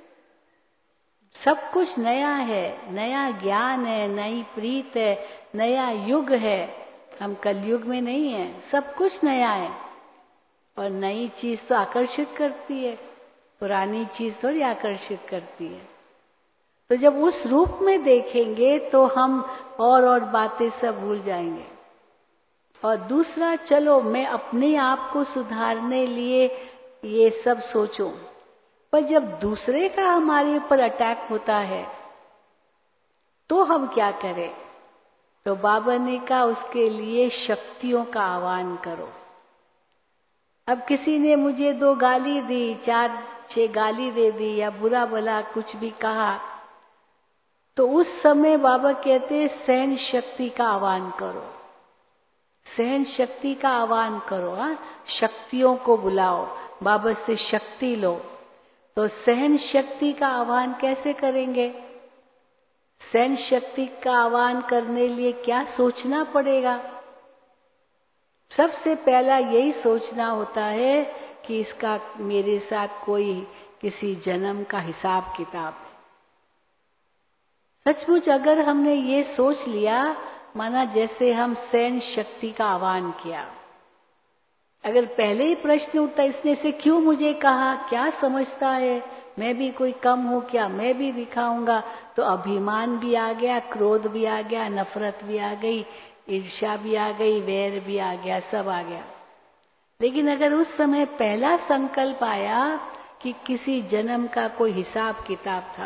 सब कुछ नया है, नया ज्ञान है, नई प्रीत है, नया युग है। हम कलयुग में नहीं है, सब कुछ नया है। और नई चीज तो आकर्षित करती है, पुरानी चीज थोड़ी आकर्षित करती है। तो जब उस रूप में देखेंगे तो हम और और बातें सब भूल जाएंगे। और दूसरा, चलो मैं अपने आप को सुधारने लिए ये सब सोचूं, पर जब दूसरे का हमारे ऊपर अटैक होता है तो हम क्या करें? तो बाबा ने कहा उसके लिए शक्तियों का आह्वान करो। अब किसी ने मुझे दो गाली दी, चार छह गाली दे दी, या बुरा भला कुछ भी कहा, तो उस समय बाबा कहते सहन शक्ति का आह्वान करो, सहन शक्ति का आह्वान करो। हाँ, शक्तियों को बुलाओ, बाबा से शक्ति लो। तो सहन शक्ति का आह्वान कैसे करेंगे? सहन शक्ति का आह्वान करने लिए क्या सोचना पड़ेगा? सबसे पहला यही सोचना होता है कि इसका मेरे साथ कोई किसी जन्म का हिसाब किताब है। सचमुच अगर हमने ये सोच लिया, माना जैसे हम सहन शक्ति का आह्वान किया, अगर पहले ही प्रश्न उठता इसने से क्यों मुझे कहा, क्या समझता है, मैं भी कोई कम हूं क्या, मैं भी दिखाऊंगा, तो अभिमान भी आ गया, क्रोध भी आ गया, नफरत भी आ गई, ईर्ष्या भी आ गई, वैर भी आ गया, सब आ गया। लेकिन अगर उस समय पहला संकल्प आया कि किसी जन्म का कोई हिसाब किताब था,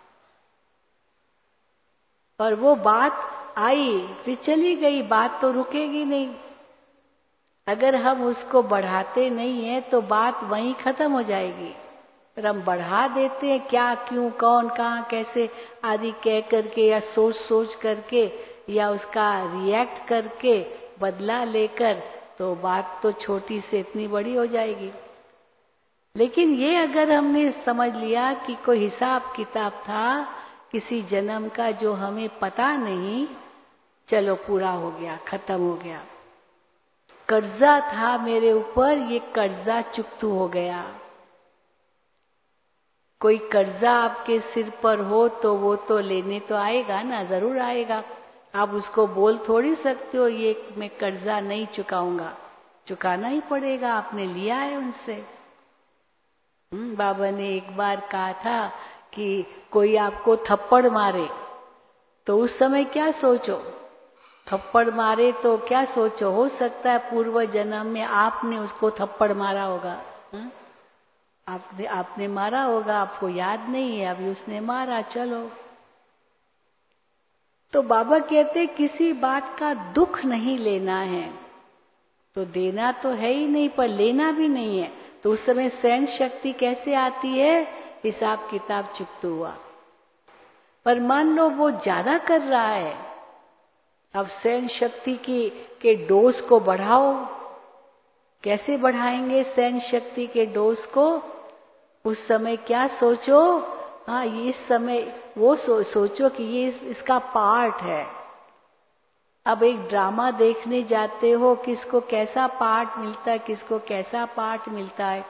और वो बात आई फिर चली गई, बात तो रुकेगी नहीं। अगर हम उसको बढ़ाते नहीं है तो बात वहीं खत्म हो जाएगी। पर हम बढ़ा देते हैं, क्या, क्यों, कौन, कहाँ, कैसे आदि कह करके, या सोच सोच करके, या उसका रिएक्ट करके, बदला लेकर, तो बात तो छोटी से इतनी बड़ी हो जाएगी। लेकिन ये अगर हमने समझ लिया कि कोई हिसाब किताब था किसी जन्म का जो हमें पता नहीं, चलो पूरा हो गया, खत्म हो गया। कर्जा था मेरे ऊपर, ये कर्जा चुकतू हो गया। कोई कर्जा आपके सिर पर हो तो वो तो लेने तो आएगा ना, जरूर आएगा। आप उसको बोल थोड़ी सकते हो ये मैं कर्जा नहीं चुकाऊंगा, चुकाना ही पड़ेगा, आपने लिया है उनसे। हम्म, बाबा ने एक बार कहा था कि कोई आपको थप्पड़ मारे तो उस समय क्या सोचो, थप्पड़ मारे तो क्या सोचो, हो सकता है पूर्व जन्म में आपने उसको थप्पड़ मारा होगा। हुँ? आपने आपने मारा होगा, आपको याद नहीं है, अभी उसने मारा, चलो। तो बाबा कहते किसी बात का दुख नहीं लेना है, तो देना तो है ही नहीं पर लेना भी नहीं है। तो उस समय सहन शक्ति कैसे आती है, हिसाब किताब चुकता हुआ। पर मान लो वो ज्यादा कर रहा है, अब सहन शक्ति की के डोज को बढ़ाओ। कैसे बढ़ाएंगे सहन शक्ति के डोज को? उस समय क्या सोचो, हाँ ये इस समय वो सो, सोचो कि ये इस, इसका पार्ट है। अब एक ड्रामा देखने जाते हो, किसको कैसा पार्ट मिलता है, किसको कैसा पार्ट मिलता है,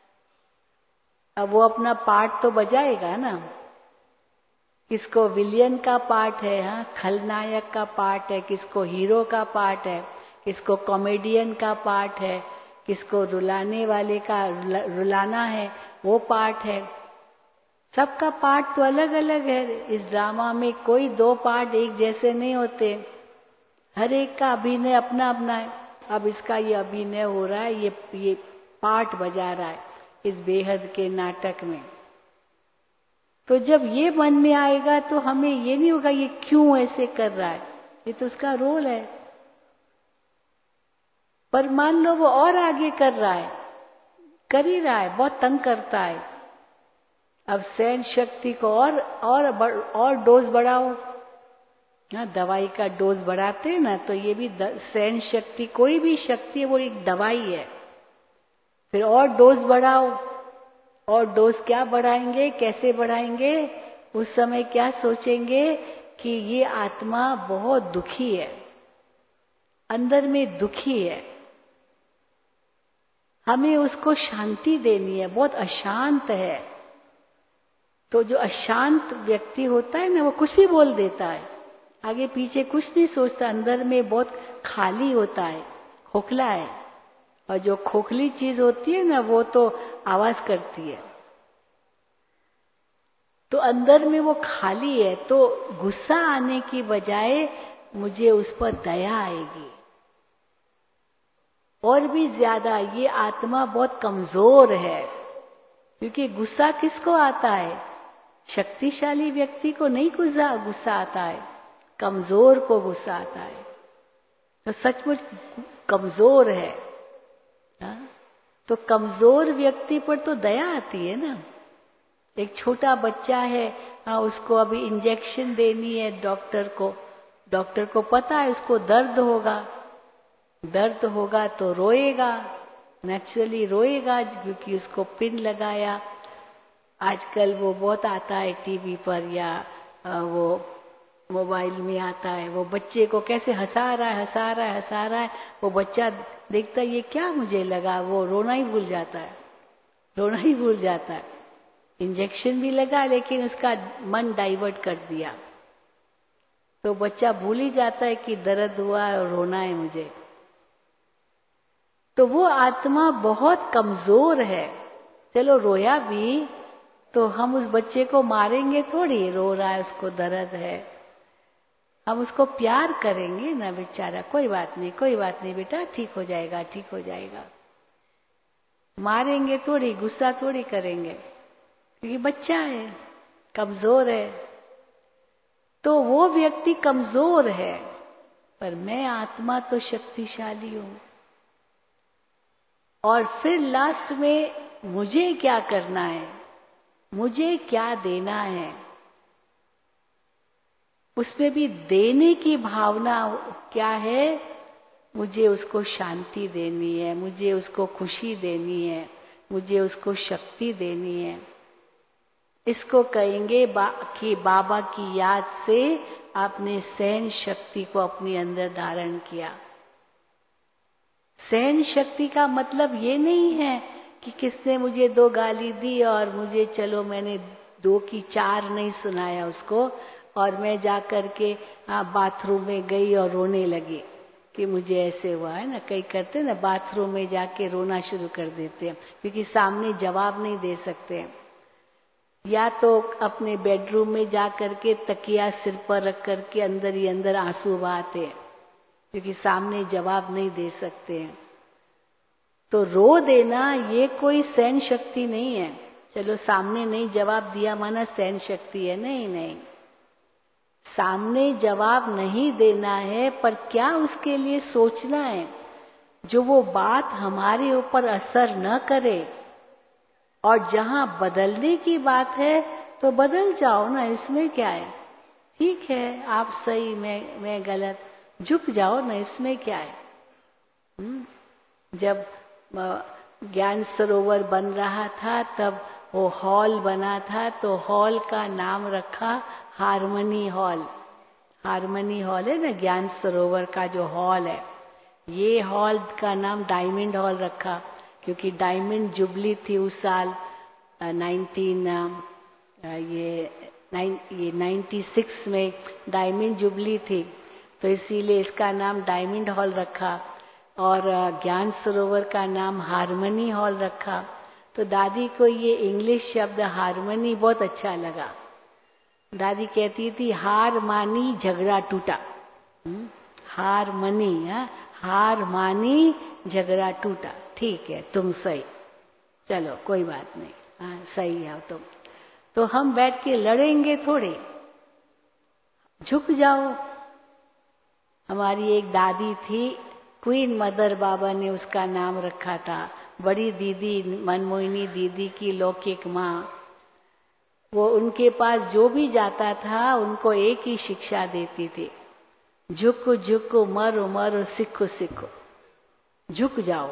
अब वो अपना पार्ट तो बजाएगा ना। किसको विलियन का पार्ट है, हाँ खलनायक का पार्ट है, किसको हीरो का पार्ट है, किसको कॉमेडियन का पार्ट है, किसको रुलाने वाले का रुलाना है वो पार्ट है। सबका पार्ट तो अलग अलग है। इस ड्रामा में कोई दो पार्ट एक जैसे नहीं होते, हर एक का अभिनय अपना अपना है। अब इसका ये अभिनय हो रहा है, ये ये पार्ट बजा रहा है इस बेहद के नाटक में। तो जब ये मन में आएगा तो हमें ये नहीं होगा ये क्यों ऐसे कर रहा है, ये तो उसका रोल है। पर मान लो वो और आगे कर रहा है, कर ही रहा है, बहुत तंग करता है। अब सहन शक्ति को और और और डोज बढ़ाओ ना, दवाई का डोज बढ़ाते हैं ना, तो ये भी सहन शक्ति, कोई भी शक्ति है वो एक दवाई है। फिर और डोज बढ़ाओ, और डोज क्या बढ़ाएंगे, कैसे बढ़ाएंगे? उस समय क्या सोचेंगे कि ये आत्मा बहुत दुखी है, अंदर में दुखी है, हमें उसको शांति देनी है, बहुत अशांत है। तो जो अशांत व्यक्ति होता है ना, वो कुछ भी बोल देता है, आगे पीछे कुछ नहीं सोचता, अंदर में बहुत खाली होता है, खोखला है। और जो खोखली चीज होती है ना, वो तो आवाज करती है। तो अंदर में वो खाली है, तो गुस्सा आने की बजाय मुझे उस पर दया आएगी। और भी ज्यादा ये आत्मा बहुत कमजोर है, क्योंकि गुस्सा किसको आता है? शक्तिशाली व्यक्ति को नहीं गुस्सा गुस्सा आता है, कमजोर को गुस्सा आता है। तो सचमुच कमजोर है, हा? तो कमजोर व्यक्ति पर तो दया आती है ना। एक छोटा बच्चा है, हाँ उसको अभी इंजेक्शन देनी है डॉक्टर को, डॉक्टर को पता है उसको दर्द होगा, दर्द होगा तो रोएगा, नेचुरली रोएगा, क्योंकि उसको पिन लगाया। आजकल वो बहुत आता है टीवी पर या वो मोबाइल में आता है, वो बच्चे को कैसे हंसा रहा है हंसा रहा है हंसा रहा है, वो बच्चा देखता है ये क्या मुझे लगा, वो रोना ही भूल जाता है, रोना ही भूल जाता है। इंजेक्शन भी लगा लेकिन उसका मन डाइवर्ट कर दिया, तो बच्चा भूल ही जाता है कि दर्द हुआ और रोना है मुझे। तो वो आत्मा बहुत कमजोर है। चलो रोया भी तो हम उस बच्चे को मारेंगे थोड़ी, रो रहा है उसको दर्द है, हम उसको प्यार करेंगे ना, बेचारा कोई बात नहीं कोई बात नहीं बेटा, ठीक हो जाएगा ठीक हो जाएगा। मारेंगे थोड़ी, गुस्सा थोड़ी करेंगे, क्योंकि बच्चा है, कमजोर है। तो वो व्यक्ति कमजोर है, पर मैं आत्मा तो शक्तिशाली हूं। और फिर लास्ट में मुझे क्या करना है, मुझे क्या देना है, उसमें भी देने की भावना क्या है? मुझे उसको शांति देनी है, मुझे उसको खुशी देनी है, मुझे उसको शक्ति देनी है। इसको कहेंगे बा, कि बाबा की याद से आपने सहन शक्ति को अपने अंदर धारण किया। सहन शक्ति का मतलब ये नहीं है कि किसने मुझे दो गाली दी और मुझे चलो मैंने दो की चार नहीं सुनाया उसको और मैं जा कर के बाथरूम में गई और रोने लगी कि मुझे ऐसे हुआ है ना। कई करते ना बाथरूम में जाके रोना शुरू कर देते हैं क्योंकि सामने जवाब नहीं दे सकते हैं। या तो अपने बेडरूम में जा करके तकिया सिर पर रख करके अंदर ही अंदर आंसू बहाते हैं क्योंकि सामने जवाब नहीं दे सकते हैं। तो रो देना ये कोई सहन शक्ति नहीं है। चलो सामने नहीं जवाब दिया माना सहन शक्ति है, नहीं नहीं। सामने जवाब नहीं देना है पर क्या उसके लिए सोचना है जो वो बात हमारे ऊपर असर न करे। और जहां बदलने की बात है तो बदल जाओ ना, इसमें क्या है। ठीक है आप सही, मैं मैं गलत, झुक जाओ ना, इसमें क्या है। हुँ? जब ज्ञान सरोवर बन रहा था तब वो हॉल बना था तो हॉल का नाम रखा हारमनी हॉल। हारमनी हॉल है ना ज्ञान सरोवर का जो हॉल है, ये हॉल का नाम डायमंड हॉल रखा क्योंकि डायमंड जुबली थी उस साल नाइनटीन ये नाइन ये नाइन्टी सिक्स में डायमंड जुबली थी तो इसीलिए इसका नाम डायमंड हॉल रखा और ज्ञान सरोवर का नाम हारमनी हॉल रखा। तो दादी को ये इंग्लिश शब्द हारमनी बहुत अच्छा लगा। दादी कहती थी हार मानी झगड़ा टूटा। हार मनी, हार मानी झगड़ा टूटा। ठीक है तुम सही, चलो कोई बात नहीं, हाँ सही है तुम। तो हम बैठ के लड़ेंगे थोड़े, झुक जाओ। हमारी एक दादी थी, क्वीन मदर बाबा ने उसका नाम रखा था, बड़ी दीदी मनमोहिनी दीदी की लौकिक माँ। वो उनके पास जो भी जाता था उनको एक ही शिक्षा देती थी, झुको झुको मरो मरो सिखो सिखो। झुक जाओ,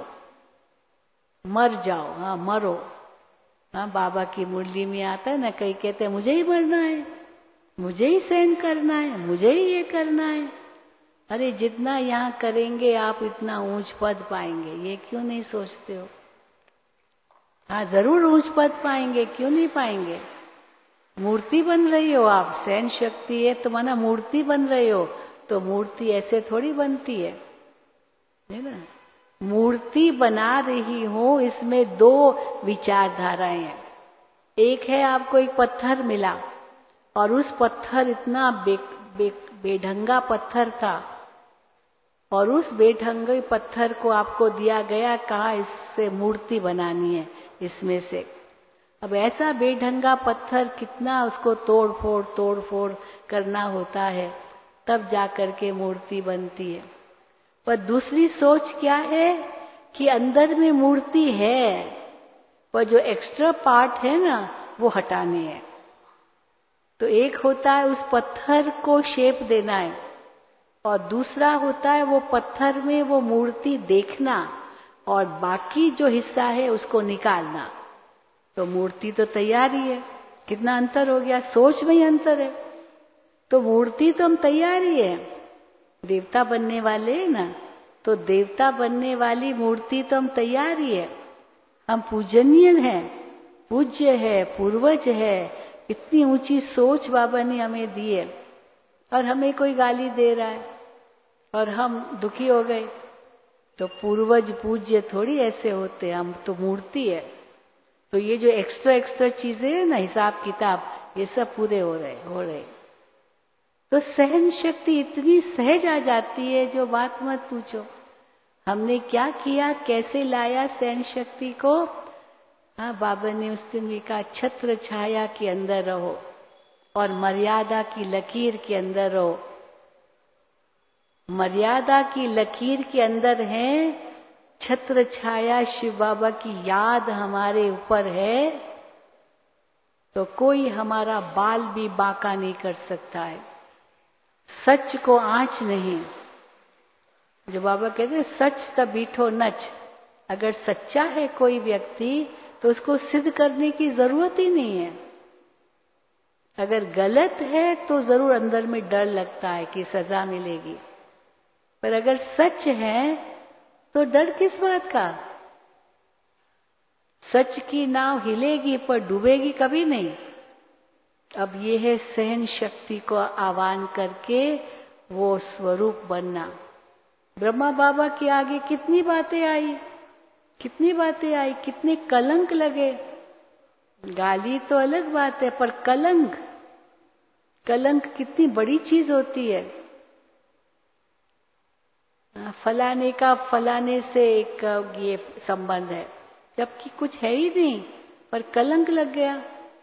मर जाओ, हाँ मरो। हाँ बाबा की मुरली में आता है ना, कई कहते हैं मुझे ही मरना है, मुझे ही सहन करना है, मुझे ही ये करना है। अरे जितना यहाँ करेंगे आप इतना ऊंच पद पाएंगे, ये क्यों नहीं सोचते हो। हाँ जरूर ऊंच पद पाएंगे, क्यों नहीं पाएंगे। मूर्ति बन रही हो आप, सहन शक्ति है तो माना मूर्ति बन रहे हो। तो मूर्ति ऐसे थोड़ी बनती है, है ना। मूर्ति बना रही हो इसमें दो विचारधाराएं हैं। एक है आपको एक पत्थर मिला और उस पत्थर इतना बे, बे, बेढंगा पत्थर था और उस बेढंगे पत्थर को आपको दिया गया, कहा इससे मूर्ति बनानी है इसमें से। अब ऐसा बेढंगा पत्थर कितना उसको तोड़ फोड़ तोड़ फोड़ करना होता है तब जाकर के मूर्ति बनती है। पर दूसरी सोच क्या है कि अंदर में मूर्ति है पर जो एक्स्ट्रा पार्ट है ना वो हटाने हैं। तो एक होता है उस पत्थर को शेप देना है और दूसरा होता है वो पत्थर में वो मूर्ति देखना और बाकी जो हिस्सा है उसको निकालना। तो मूर्ति तो तैयार ही है। कितना अंतर हो गया, सोच में ही अंतर है। तो मूर्ति तो हम तैयार ही है, देवता बनने वाले हैं ना, तो देवता बनने वाली मूर्ति तो हम तैयार ही है। हम पूजनीय हैं, पूज्य है, पूर्वज है, इतनी ऊंची सोच बाबा ने हमें दी है और हमें कोई गाली दे रहा है और हम दुखी हो गए। तो पूर्वज पूज्य थोड़ी ऐसे होते, हम तो मूर्ति है। तो ये जो एक्स्ट्रा एक्स्ट्रा चीजें है ना, हिसाब किताब, ये सब पूरे हो रहे हो रहे तो सहन शक्ति इतनी सहज आ जाती है जो बात मत पूछो। हमने क्या किया, कैसे लाया सहन शक्ति को। हाँ बाबा ने उस दिन भी कहा छत्र छाया के अंदर रहो और मर्यादा की लकीर के अंदर रहो। मर्यादा की लकीर के अंदर है, छत्र छाया शिव बाबा की याद हमारे ऊपर है, तो कोई हमारा बाल भी बांका नहीं कर सकता है। सच को आंच नहीं, जो बाबा कहते हैं सच तब बीठो नच। अगर सच्चा है कोई व्यक्ति तो उसको सिद्ध करने की जरूरत ही नहीं है। अगर गलत है तो जरूर अंदर में डर लगता है कि सजा मिलेगी, पर अगर सच है तो डर किस बात का? सच की नाव हिलेगी पर डूबेगी कभी नहीं। अब ये है सहन शक्ति को आह्वान करके वो स्वरूप बनना। ब्रह्मा बाबा के आगे कितनी बातें आई, कितनी बातें आई, कितने कलंक लगे। गाली तो अलग बात है, पर कलंक, कलंक कितनी बड़ी चीज होती है। फलाने का फलाने से एक ये संबंध है, जबकि कुछ है ही नहीं, पर कलंक लग गया।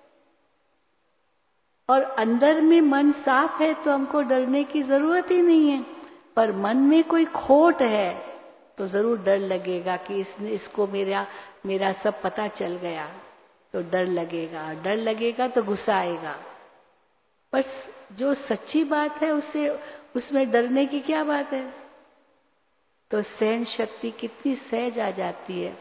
और अंदर में मन साफ है तो हमको डरने की जरूरत ही नहीं है, पर मन में कोई खोट है तो जरूर डर लगेगा कि इसने इसको मेरा मेरा सब पता चल गया, तो डर लगेगा। डर लगेगा तो गुस्सा आएगा। पर जो सच्ची बात है उससे उसमें डरने की क्या बात है? तो सहन शक्ति कितनी सहज आ जाती है।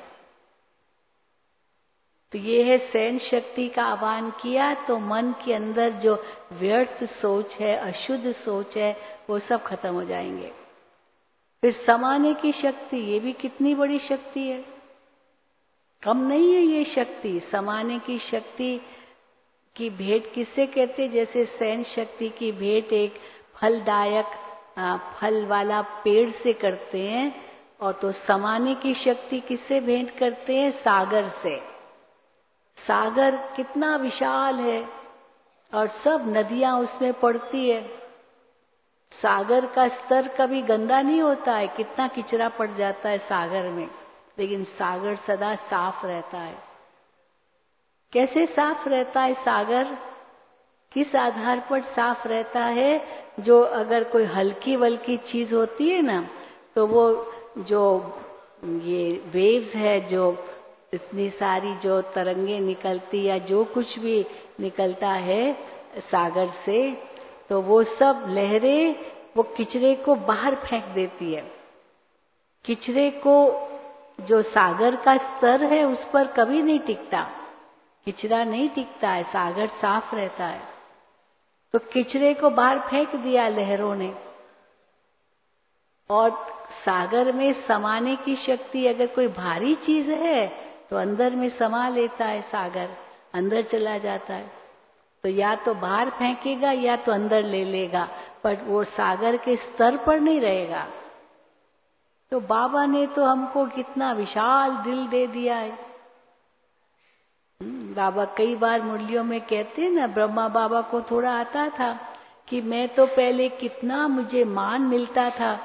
तो ये है सहन शक्ति का आह्वान किया तो मन के अंदर जो व्यर्थ सोच है, अशुद्ध सोच है, वो सब खत्म हो जाएंगे। फिर समाने की शक्ति, ये भी कितनी बड़ी शक्ति है, कम नहीं है ये शक्ति। समाने की शक्ति की भेंट किससे कहते? जैसे सहन शक्ति की भेंट एक फलदायक फल वाला पेड़ से करते हैं, और तो समाने की शक्ति किससे भेंट करते हैं? सागर से। सागर कितना विशाल है और सब नदियां उसमें पड़ती है। सागर का स्तर कभी गंदा नहीं होता है, कितना किचरा पड़ जाता है सागर में, लेकिन सागर सदा साफ रहता है। कैसे साफ रहता है सागर? किस आधार पर साफ रहता है? जो अगर कोई हल्की वल्की चीज होती है ना, तो वो जो ये वेव्स है, जो इतनी सारी जो तरंगे निकलती या जो कुछ भी निकलता है सागर से, तो वो सब लहरें वो किचरे को बाहर फेंक देती है। किचरे को जो सागर का स्तर है उस पर कभी नहीं टिकता, किचरा नहीं टिकता है, सागर साफ रहता है। तो किचरे को बाहर फेंक दिया लहरों ने, और सागर में समाने की शक्ति, अगर कोई भारी चीज है तो अंदर में समा लेता है सागर, अंदर चला जाता है। तो या तो बाहर फेंकेगा या तो अंदर ले लेगा, पर वो सागर के स्तर पर नहीं रहेगा। तो बाबा ने तो हमको कितना विशाल दिल दे दिया है। बाबा कई बार मुरलियों में कहते हैं ना, ब्रह्मा बाबा को थोड़ा आता था कि मैं तो पहले कितना मुझे मान मिलता था,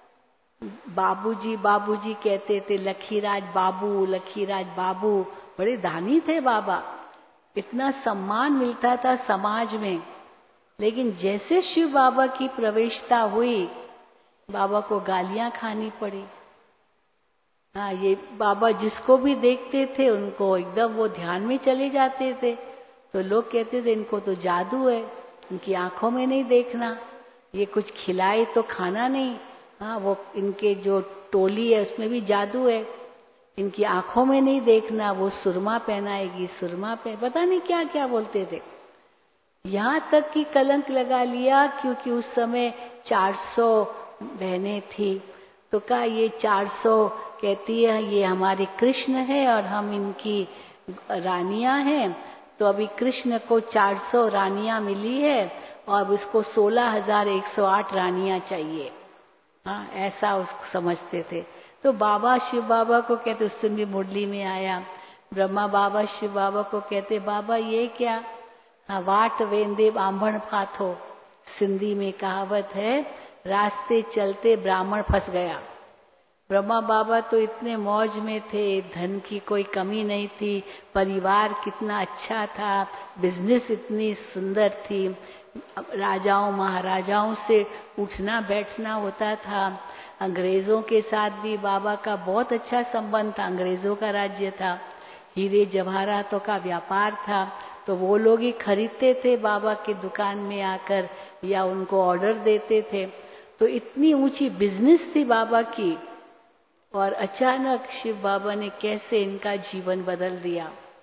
बाबूजी बाबूजी कहते थे, लखीराज बाबू लखीराज बाबू, बड़े दानी थे बाबा, इतना सम्मान मिलता था समाज में। लेकिन जैसे शिव बाबा की प्रवेशता हुई, बाबा को गालियां खानी पड़ी। हाँ, ये बाबा जिसको भी देखते थे उनको एकदम वो ध्यान में चले जाते थे। तो लोग कहते थे इनको तो जादू है, इनकी आंखों में नहीं देखना, ये कुछ खिलाए तो खाना नहीं। हाँ, वो इनके जो टोली है उसमें भी जादू है, इनकी आंखों में नहीं देखना, वो सुरमा पहनाएगी, सुरमा पे पता नहीं क्या क्या बोलते थे। यहाँ तक कि कलंक लगा लिया, क्योंकि उस समय चार सौ बहनें थी, तो कहा ये चार सौ कहती है ये हमारे कृष्ण है और हम इनकी रानियां हैं। तो अभी कृष्ण को चार सौ रानियां मिली है और उसको सोलह हजार एक सौ आठ रानियां चाहिए। हाँ, ऐसा उसको समझते थे। तो बाबा शिव बाबा को कहते, उस दिन भी मुरली में आया, ब्रह्मा बाबा शिव बाबा को कहते, बाबा ये क्या? हाँ, वाट वेंदे बांभण फाथो, सिंधी में कहावत है, रास्ते चलते ब्राह्मण फंस गया। ब्रह्मा बाबा तो इतने मौज में थे, धन की कोई कमी नहीं थी, परिवार कितना अच्छा था, बिजनेस इतनी सुंदर थी, राजाओं महाराजाओं से उठना बैठना होता था, अंग्रेजों के साथ भी बाबा का बहुत अच्छा संबंध था, अंग्रेजों का राज्य था, हीरे जवाहरातों का व्यापार था, तो वो लोग ही खरीदते थे बाबा की दुकान में आकर या उनको ऑर्डर देते थे। तो इतनी ऊंची बिजनेस थी बाबा की, और अचानक शिव बाबा ने कैसे इनका जीवन बदल दिया।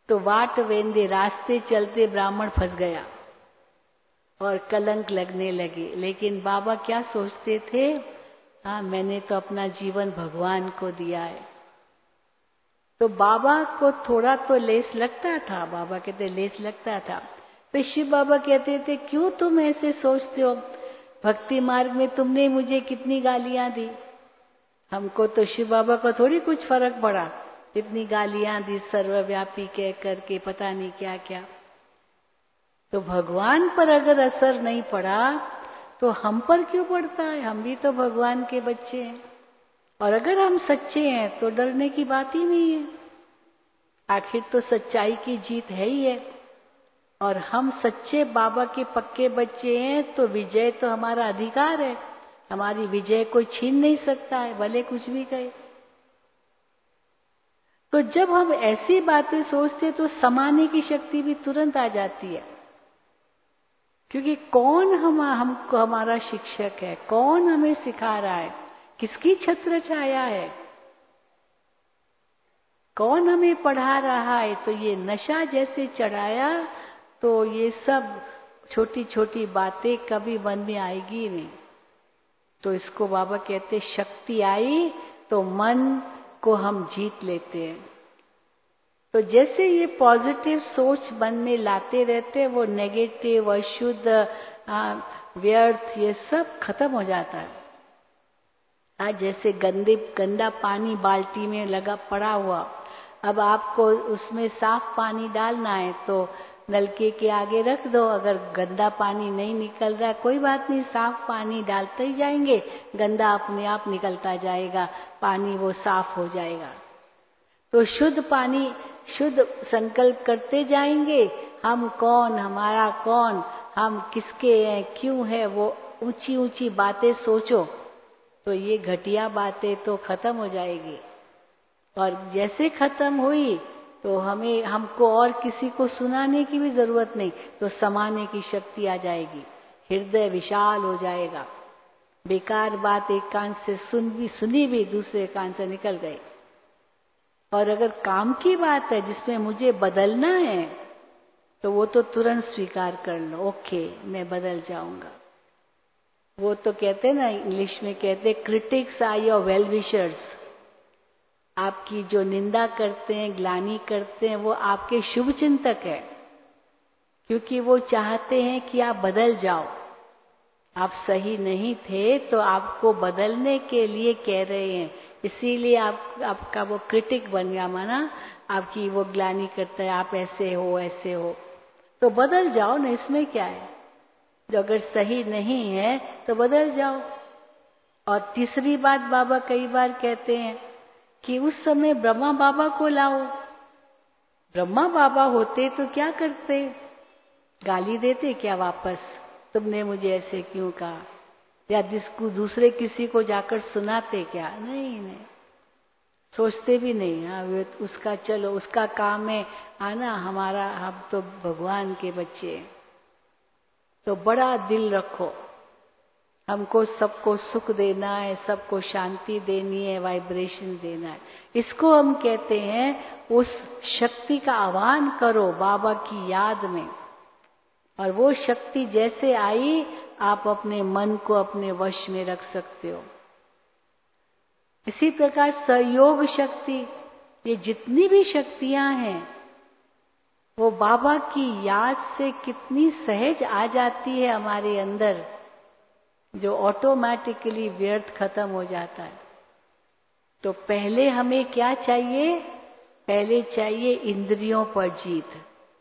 तो वाट वेंदे, रास्ते चलते ब्राह्मण फंस गया और कलंक लगने लगे। लेकिन बाबा क्या सोचते थे, हाँ मैंने तो अपना जीवन भगवान को दिया है। तो बाबा को थोड़ा तो लेस लगता था, बाबा कहते लेस लगता था। फिर शिव बाबा कहते थे क्यों तुम ऐसे सोचते हो, भक्ति मार्ग में तुमने मुझे कितनी गालियां दी। हमको तो शिव बाबा को थोड़ी कुछ फर्क पड़ा, इतनी गालियां दी सर्वव्यापी कह करके पता नहीं क्या क्या। तो भगवान पर अगर असर नहीं पड़ा तो हम पर क्यों पड़ता है, हम भी तो भगवान के बच्चे हैं। और अगर हम सच्चे हैं तो डरने की बात ही नहीं है, आखिर तो सच्चाई की जीत है ही है। और हम सच्चे बाबा के पक्के बच्चे हैं तो विजय तो हमारा अधिकार है, हमारी विजय कोई छीन नहीं सकता है, भले कुछ भी कहे। तो जब हम ऐसी बातें सोचते तो समाने की शक्ति भी तुरंत आ जाती है। क्योंकि कौन हम हमको हमारा शिक्षक है, कौन हमें सिखा रहा है, किसकी छत्र छाया है, कौन हमें पढ़ा रहा है। तो ये नशा जैसे चढ़ाया तो ये सब छोटी छोटी बातें कभी मन में आएगी नहीं। तो इसको बाबा कहते शक्ति आई तो मन को हम जीत लेते हैं। तो जैसे ये पॉजिटिव सोच मन में लाते रहते, वो नेगेटिव अशुद्ध व्यर्थ ये सब खत्म हो जाता है। आज जैसे गंदे गंदा पानी बाल्टी में लगा पड़ा हुआ, अब आपको उसमें साफ पानी डालना है तो नलके के आगे रख दो, अगर गंदा पानी नहीं निकल रहा है कोई बात नहीं, साफ पानी डालते ही जाएंगे, गंदा अपने आप निकलता जाएगा, पानी वो साफ हो जाएगा। तो शुद्ध पानी, शुद्ध संकल्प करते जाएंगे, हम कौन, हमारा कौन, हम किसके हैं, क्यों है, वो ऊंची ऊंची बातें सोचो तो ये घटिया बातें तो खत्म हो जाएगी। और जैसे खत्म हुई तो हमें हमको और किसी को सुनाने की भी जरूरत नहीं, तो समाने की शक्ति आ जाएगी, हृदय विशाल हो जाएगा। बेकार बात एक कान से सुन भी सुनी भी दूसरे कान से निकल गई। और अगर काम की बात है जिसमें मुझे बदलना है तो वो तो तुरंत स्वीकार कर लो, ओके मैं बदल जाऊंगा। वो तो कहते हैं ना, इंग्लिश में कहते critics are your well wishers. आपकी जो निंदा करते हैं, ग्लानि करते हैं, वो आपके शुभ चिंतक है, क्योंकि वो चाहते हैं कि आप बदल जाओ। आप सही नहीं थे तो आपको बदलने के लिए कह रहे हैं, इसीलिए आप आपका वो क्रिटिक बन गया, माना आपकी वो ग्लानि करता है, आप ऐसे हो ऐसे हो, तो बदल जाओ ना, इसमें क्या है। जो अगर सही नहीं है तो बदल जाओ। और तीसरी बात बाबा कई बार कहते हैं कि उस समय ब्रह्मा बाबा को लाओ। ब्रह्मा बाबा होते तो क्या करते, गाली देते क्या वापस, तुमने मुझे ऐसे क्यों कहा, या जिसको दूसरे किसी को जाकर सुनाते क्या, नहीं नहीं, सोचते भी नहीं। हाँ उसका, चलो उसका काम है आना, हमारा, हम तो भगवान के बच्चे हैं। तो बड़ा दिल रखो, हमको सबको सुख देना है, सबको शांति देनी है, वाइब्रेशन देना है। इसको हम कहते हैं उस शक्ति का आह्वान करो बाबा की याद में, और वो शक्ति जैसे आई आप अपने मन को अपने वश में रख सकते हो। इसी प्रकार सहयोग शक्ति, ये जितनी भी शक्तियां हैं वो बाबा की याद से कितनी सहज आ जाती है हमारे अंदर, जो ऑटोमेटिकली व्यर्थ खत्म हो जाता है। तो पहले हमें क्या चाहिए, पहले चाहिए इंद्रियों पर जीत।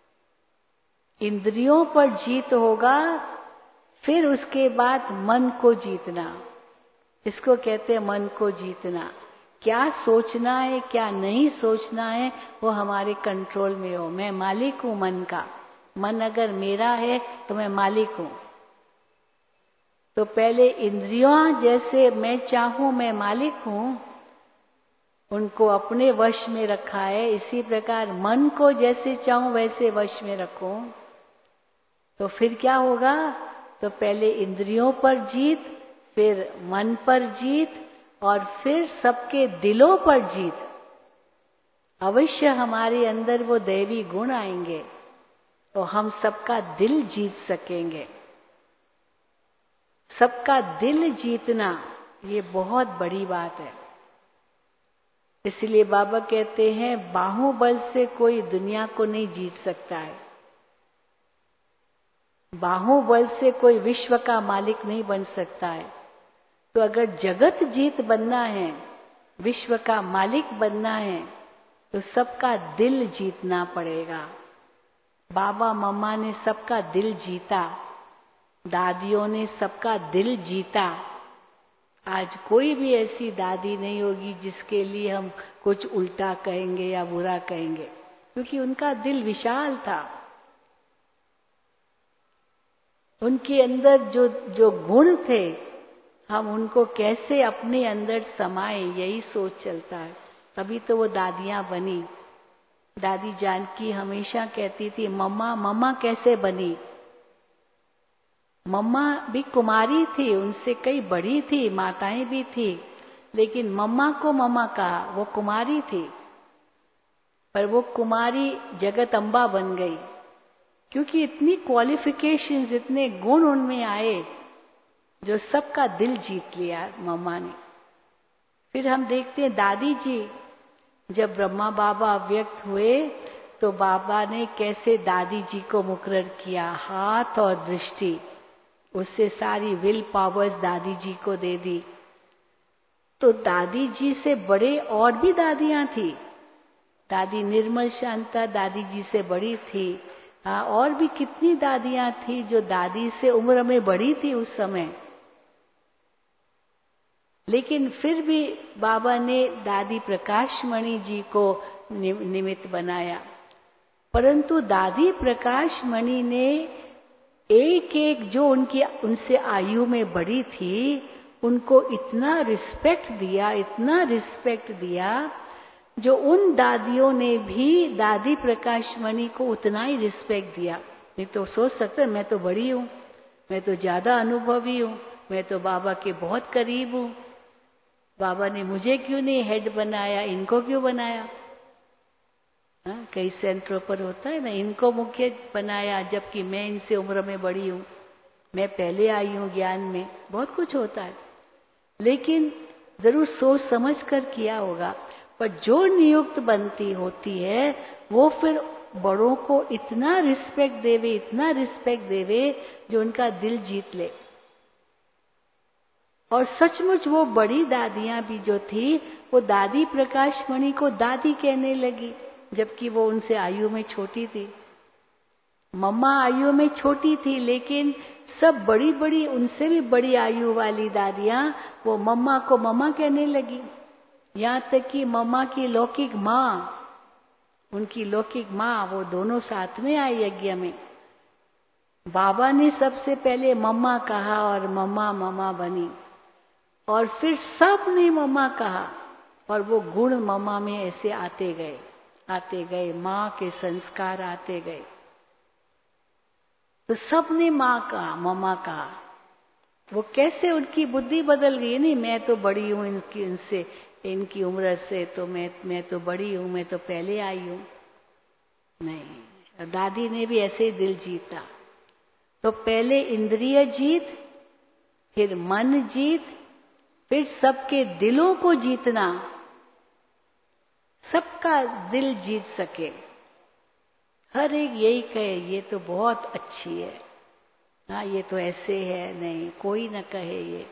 इंद्रियों पर जीत होगा, फिर उसके बाद मन को जीतना। इसको कहते हैं मन को जीतना। क्या सोचना है क्या नहीं सोचना है वो हमारे कंट्रोल में हो। मैं मालिक हूं मन का, मन अगर मेरा है तो मैं मालिक हूं। तो पहले इंद्रियों जैसे मैं चाहूं मैं मालिक हूं, उनको अपने वश में रखा है, इसी प्रकार मन को जैसे चाहूं वैसे वश में रखूं। तो फिर क्या होगा, तो पहले इंद्रियों पर जीत, फिर मन पर जीत, और फिर सबके दिलों पर जीत। अवश्य हमारे अंदर वो दैवी गुण आएंगे और हम सबका दिल जीत सकेंगे। सबका दिल जीतना ये बहुत बड़ी बात है। इसलिए बाबा कहते हैं बाहुबल से कोई दुनिया को नहीं जीत सकता है, बाहुबल से कोई विश्व का मालिक नहीं बन सकता है। तो अगर जगत जीत बनना है, विश्व का मालिक बनना है, तो सबका दिल जीतना पड़ेगा। बाबा मम्मा ने सबका दिल जीता, दादियों ने सबका दिल जीता। आज कोई भी ऐसी दादी नहीं होगी जिसके लिए हम कुछ उल्टा कहेंगे या बुरा कहेंगे, क्योंकि उनका दिल विशाल था। उनके अंदर जो जो गुण थे, हम उनको कैसे अपने अंदर समाए, यही सोच चलता है। तभी तो वो दादियां बनी। दादी जानकी हमेशा कहती थी मम्मा मम्मा कैसे बनी। मम्मा भी कुमारी थी, उनसे कई बड़ी थी, माताएं भी थी, लेकिन मम्मा को मम्मा कहा, वो कुमारी थी। पर वो कुमारी जगत अम्बा बन गई, क्योंकि इतनी क्वालिफिकेशंस, इतने गुण उनमें आए जो सबका दिल जीत लिया मम्मा ने। फिर हम देखते हैं दादी जी, जब ब्रह्मा बाबा अव्यक्त हुए तो बाबा ने कैसे दादी जी को मुकर्रर किया, हाथ और दृष्टि, उससे सारी विल पावर्स दादी जी को दे दी। तो दादी जी से बड़े और भी दादियां थी। दादी निर्मल शांता दादी जी से बड़ी थी। हाँ, और भी कितनी दादियां थी जो दादी से उम्र में बड़ी थी उस समय। लेकिन फिर भी बाबा ने दादी प्रकाशमणि जी को निमित्त बनाया। परंतु दादी प्रकाशमणि ने एक एक जो उनकी उनसे आयु में बड़ी थी, उनको इतना रिस्पेक्ट दिया, इतना रिस्पेक्ट दिया, जो उन दादियों ने भी दादी प्रकाशमणि को उतना ही रिस्पेक्ट दिया। नहीं तो सोच सकते मैं तो बड़ी हूँ, मैं तो ज्यादा अनुभवी हूँ, मैं तो बाबा के बहुत करीब हूँ, बाबा ने मुझे क्यों नहीं हेड बनाया, इनको क्यों बनाया। हाँ, कई सेंटरों पर होता है ना, इनको मुख्य बनाया जबकि मैं इनसे उम्र में बड़ी हूँ, मैं पहले आई हूँ ज्ञान में, बहुत कुछ होता है। लेकिन जरूर सोच समझ कर किया होगा। पर जो नियुक्त बनती होती है वो फिर बड़ों को इतना रिस्पेक्ट देवे, इतना रिस्पेक्ट देवे जो उनका दिल जीत ले। और सचमुच वो बड़ी दादियां भी जो थी, वो दादी प्रकाशमणि को दादी कहने लगी, जबकि वो उनसे आयु में छोटी थी। मम्मा आयु में छोटी थी, लेकिन सब बड़ी बड़ी, उनसे भी बड़ी आयु वाली दादियां वो मम्मा को मम्मा कहने लगी। यहाँ तक कि मम्मा की लौकिक माँ, उनकी लौकिक माँ, वो दोनों साथ में आई यज्ञ में। बाबा ने सबसे पहले मम्मा कहा और मम्मा मम्मा बनी, और फिर सब ने मम्मा कहा, और वो गुण मम्मा में ऐसे आते गए आते गए माँ के संस्कार आते गए। तो सब ने माँ कहा, मम्मा कहा। वो कैसे उनकी बुद्धि बदल गई। नहीं मैं तो बड़ी हूँ इनकी इनसे इनकी उम्र से, तो मैं मैं तो बड़ी हूँ, मैं तो पहले आई हूँ। नहीं, दादी ने भी ऐसे ही दिल जीता। तो पहले इंद्रिय जीत, फिर मन जीत, फिर सबके दिलों को जीतना, सबका दिल जीत सके। हर एक यही कहे ये तो बहुत अच्छी है, हाँ ये तो ऐसे है, नहीं कोई न कहे ये।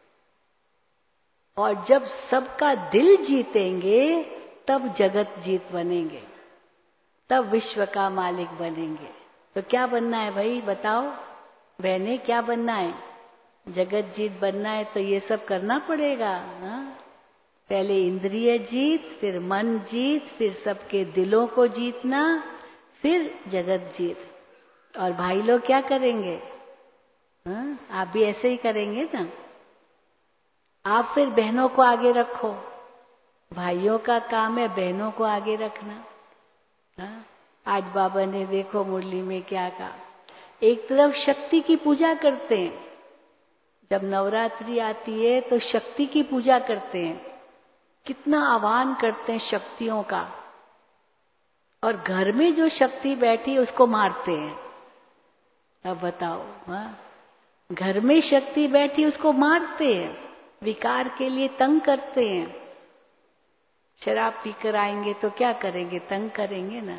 और जब सबका दिल जीतेंगे तब जगत जीत बनेंगे, तब विश्व का मालिक बनेंगे। तो क्या बनना है भाई बताओ बहने, क्या बनना है? जगत जीत बनना है तो ये सब करना पड़ेगा। हाँ, पहले इंद्रिय जीत, फिर मन जीत, फिर सबके दिलों को जीतना, फिर जगत जीत। और भाई लोग क्या करेंगे? हाँ, आप भी ऐसे ही करेंगे ना। आप फिर बहनों को आगे रखो, भाइयों का काम है बहनों को आगे रखना। हाँ, आज बाबा ने देखो मुरली में क्या कहा, एक तरफ शक्ति की पूजा करते हैं, जब नवरात्रि आती है तो शक्ति की पूजा करते हैं, कितना आह्वान करते हैं शक्तियों का। और घर में जो शक्ति बैठी उसको मारते हैं। अब बताओ, हाँ, घर में शक्ति बैठी उसको मारते हैं, विकार के लिए तंग करते हैं। शराब पीकर आएंगे तो क्या करेंगे, तंग करेंगे ना।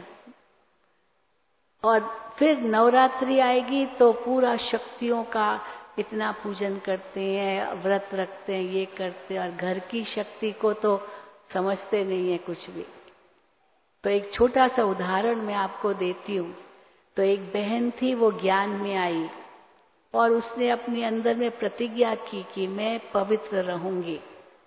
और फिर नवरात्रि आएगी तो पूरा शक्तियों का इतना पूजन करते हैं, व्रत रखते हैं, ये करते हैं, और घर की शक्ति को तो समझते नहीं है कुछ भी। तो एक छोटा सा उदाहरण मैं आपको देती हूँ। तो एक बहन थी, वो ज्ञान में आई और उसने अपने अंदर में प्रतिज्ञा की कि मैं पवित्र रहूंगी।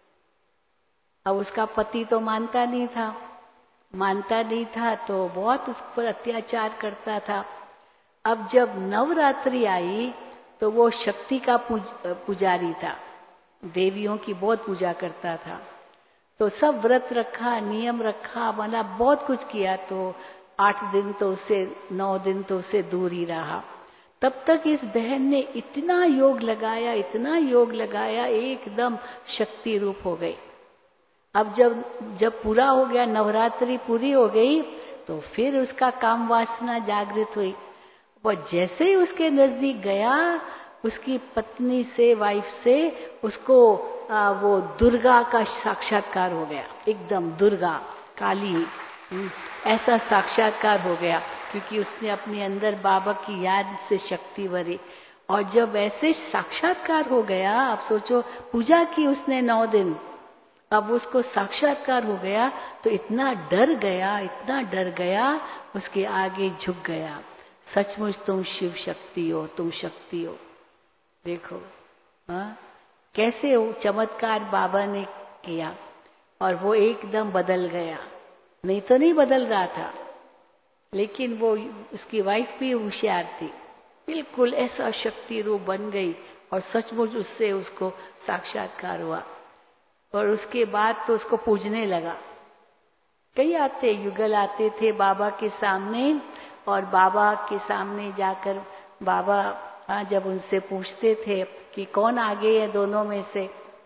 अब उसका पति तो मानता नहीं था, मानता नहीं था तो बहुत उस पर अत्याचार करता था। अब जब नवरात्रि आई तो वो शक्ति का पूज, पुजारी था, देवियों की बहुत पूजा करता था। तो सब व्रत रखा, नियम रखा, मतलब बहुत कुछ किया। तो आठ दिन तो उससे, नौ दिन तो उससे दूर ही रहा। तब तक इस बहन ने इतना योग लगाया, इतना योग लगाया, एकदम शक्ति रूप हो गई। अब जब जब पूरा हो गया, नवरात्रि पूरी हो गई, तो फिर उसका काम वासना जागृत हुई। वह जैसे ही उसके नजदीक गया, उसकी पत्नी से, वाइफ से, उसको आ, वो दुर्गा का साक्षात्कार हो गया। एकदम दुर्गा, काली, ऐसा साक्षात्कार हो गया, क्योंकि उसने अपने अंदर बाबा की याद से शक्ति भरी। और जब ऐसे साक्षात्कार हो गया, आप सोचो, पूजा की उसने नौ दिन, अब उसको साक्षात्कार हो गया तो इतना डर गया, इतना डर गया, उसके आगे झुक गया। सचमुच तुम शिव शक्ति हो, तुम शक्ति हो। देखो, हाँ, कैसे वो चमत्कार बाबा ने किया और वो एकदम बदल गया। नहीं तो नहीं बदल रहा था, लेकिन वो, उसकी वाइफ भी होशियार थी, बिल्कुल ऐसा शक्ति रूप बन गई और सचमुच उससे उसको साक्षात्कार हुआ। और उसके बाद तो उसको पूजने लगा। कई आते युगल आते थे बाबा के सामने, और बाबा के सामने जाकर बाबा, हाँ, जब उनसे पूछते थे कि कौन आगे है दोनों में से,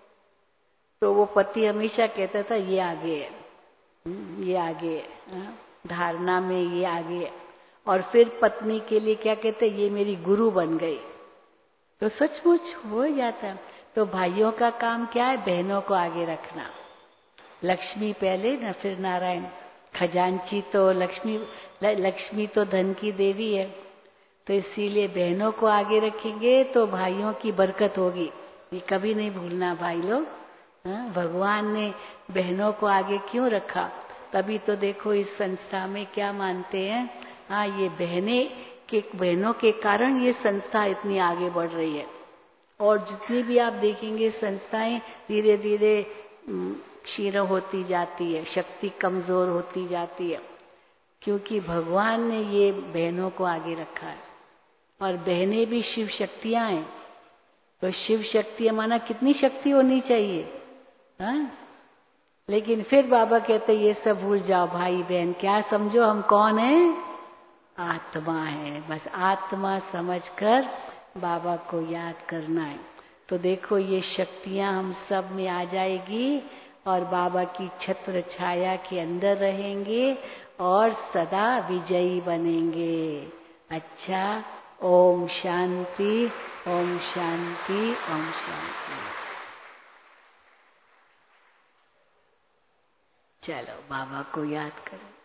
तो वो पति हमेशा कहता था ये आगे है, ये आगे है, हाँ, धारणा में ये आगे है। और फिर पत्नी के लिए क्या कहते, ये मेरी गुरु बन गई। तो सचमुच हो जाता। तो भाइयों का काम क्या है, बहनों को आगे रखना। लक्ष्मी पहले न, फिर नारायण। खजांची तो लक्ष्मी, लक्ष्मी तो धन की देवी है। तो इसीलिए बहनों को आगे रखेंगे तो भाइयों की बरकत होगी। ये कभी नहीं भूलना भाई लोग। हाँ, भगवान ने बहनों को आगे क्यों रखा? तभी तो देखो इस संस्था में क्या मानते हैं, हाँ, ये बहनें के, बहनों के कारण ये संस्था इतनी आगे बढ़ रही है। और जितनी भी आप देखेंगे संस्थाएं धीरे धीरे क्षीण होती जाती है, शक्ति कमजोर होती जाती है, क्योंकि भगवान ने ये बहनों को आगे रखा है। और बहनें भी शिव शक्तियां हैं। तो शिव शक्तियां माना कितनी शक्ति होनी चाहिए, हाँ? लेकिन फिर बाबा कहते ये सब भूल जाओ भाई बहन, क्या समझो हम कौन है? आत्मा है। बस आत्मा समझकर बाबा को याद करना है। तो देखो ये शक्तियां हम सब में आ जाएगी और बाबा की छत्र छाया के अंदर रहेंगे और सदा विजयी बनेंगे। अच्छा, ओम शांति, ओम शांति, ओम शांति। चलो बाबा को याद करो।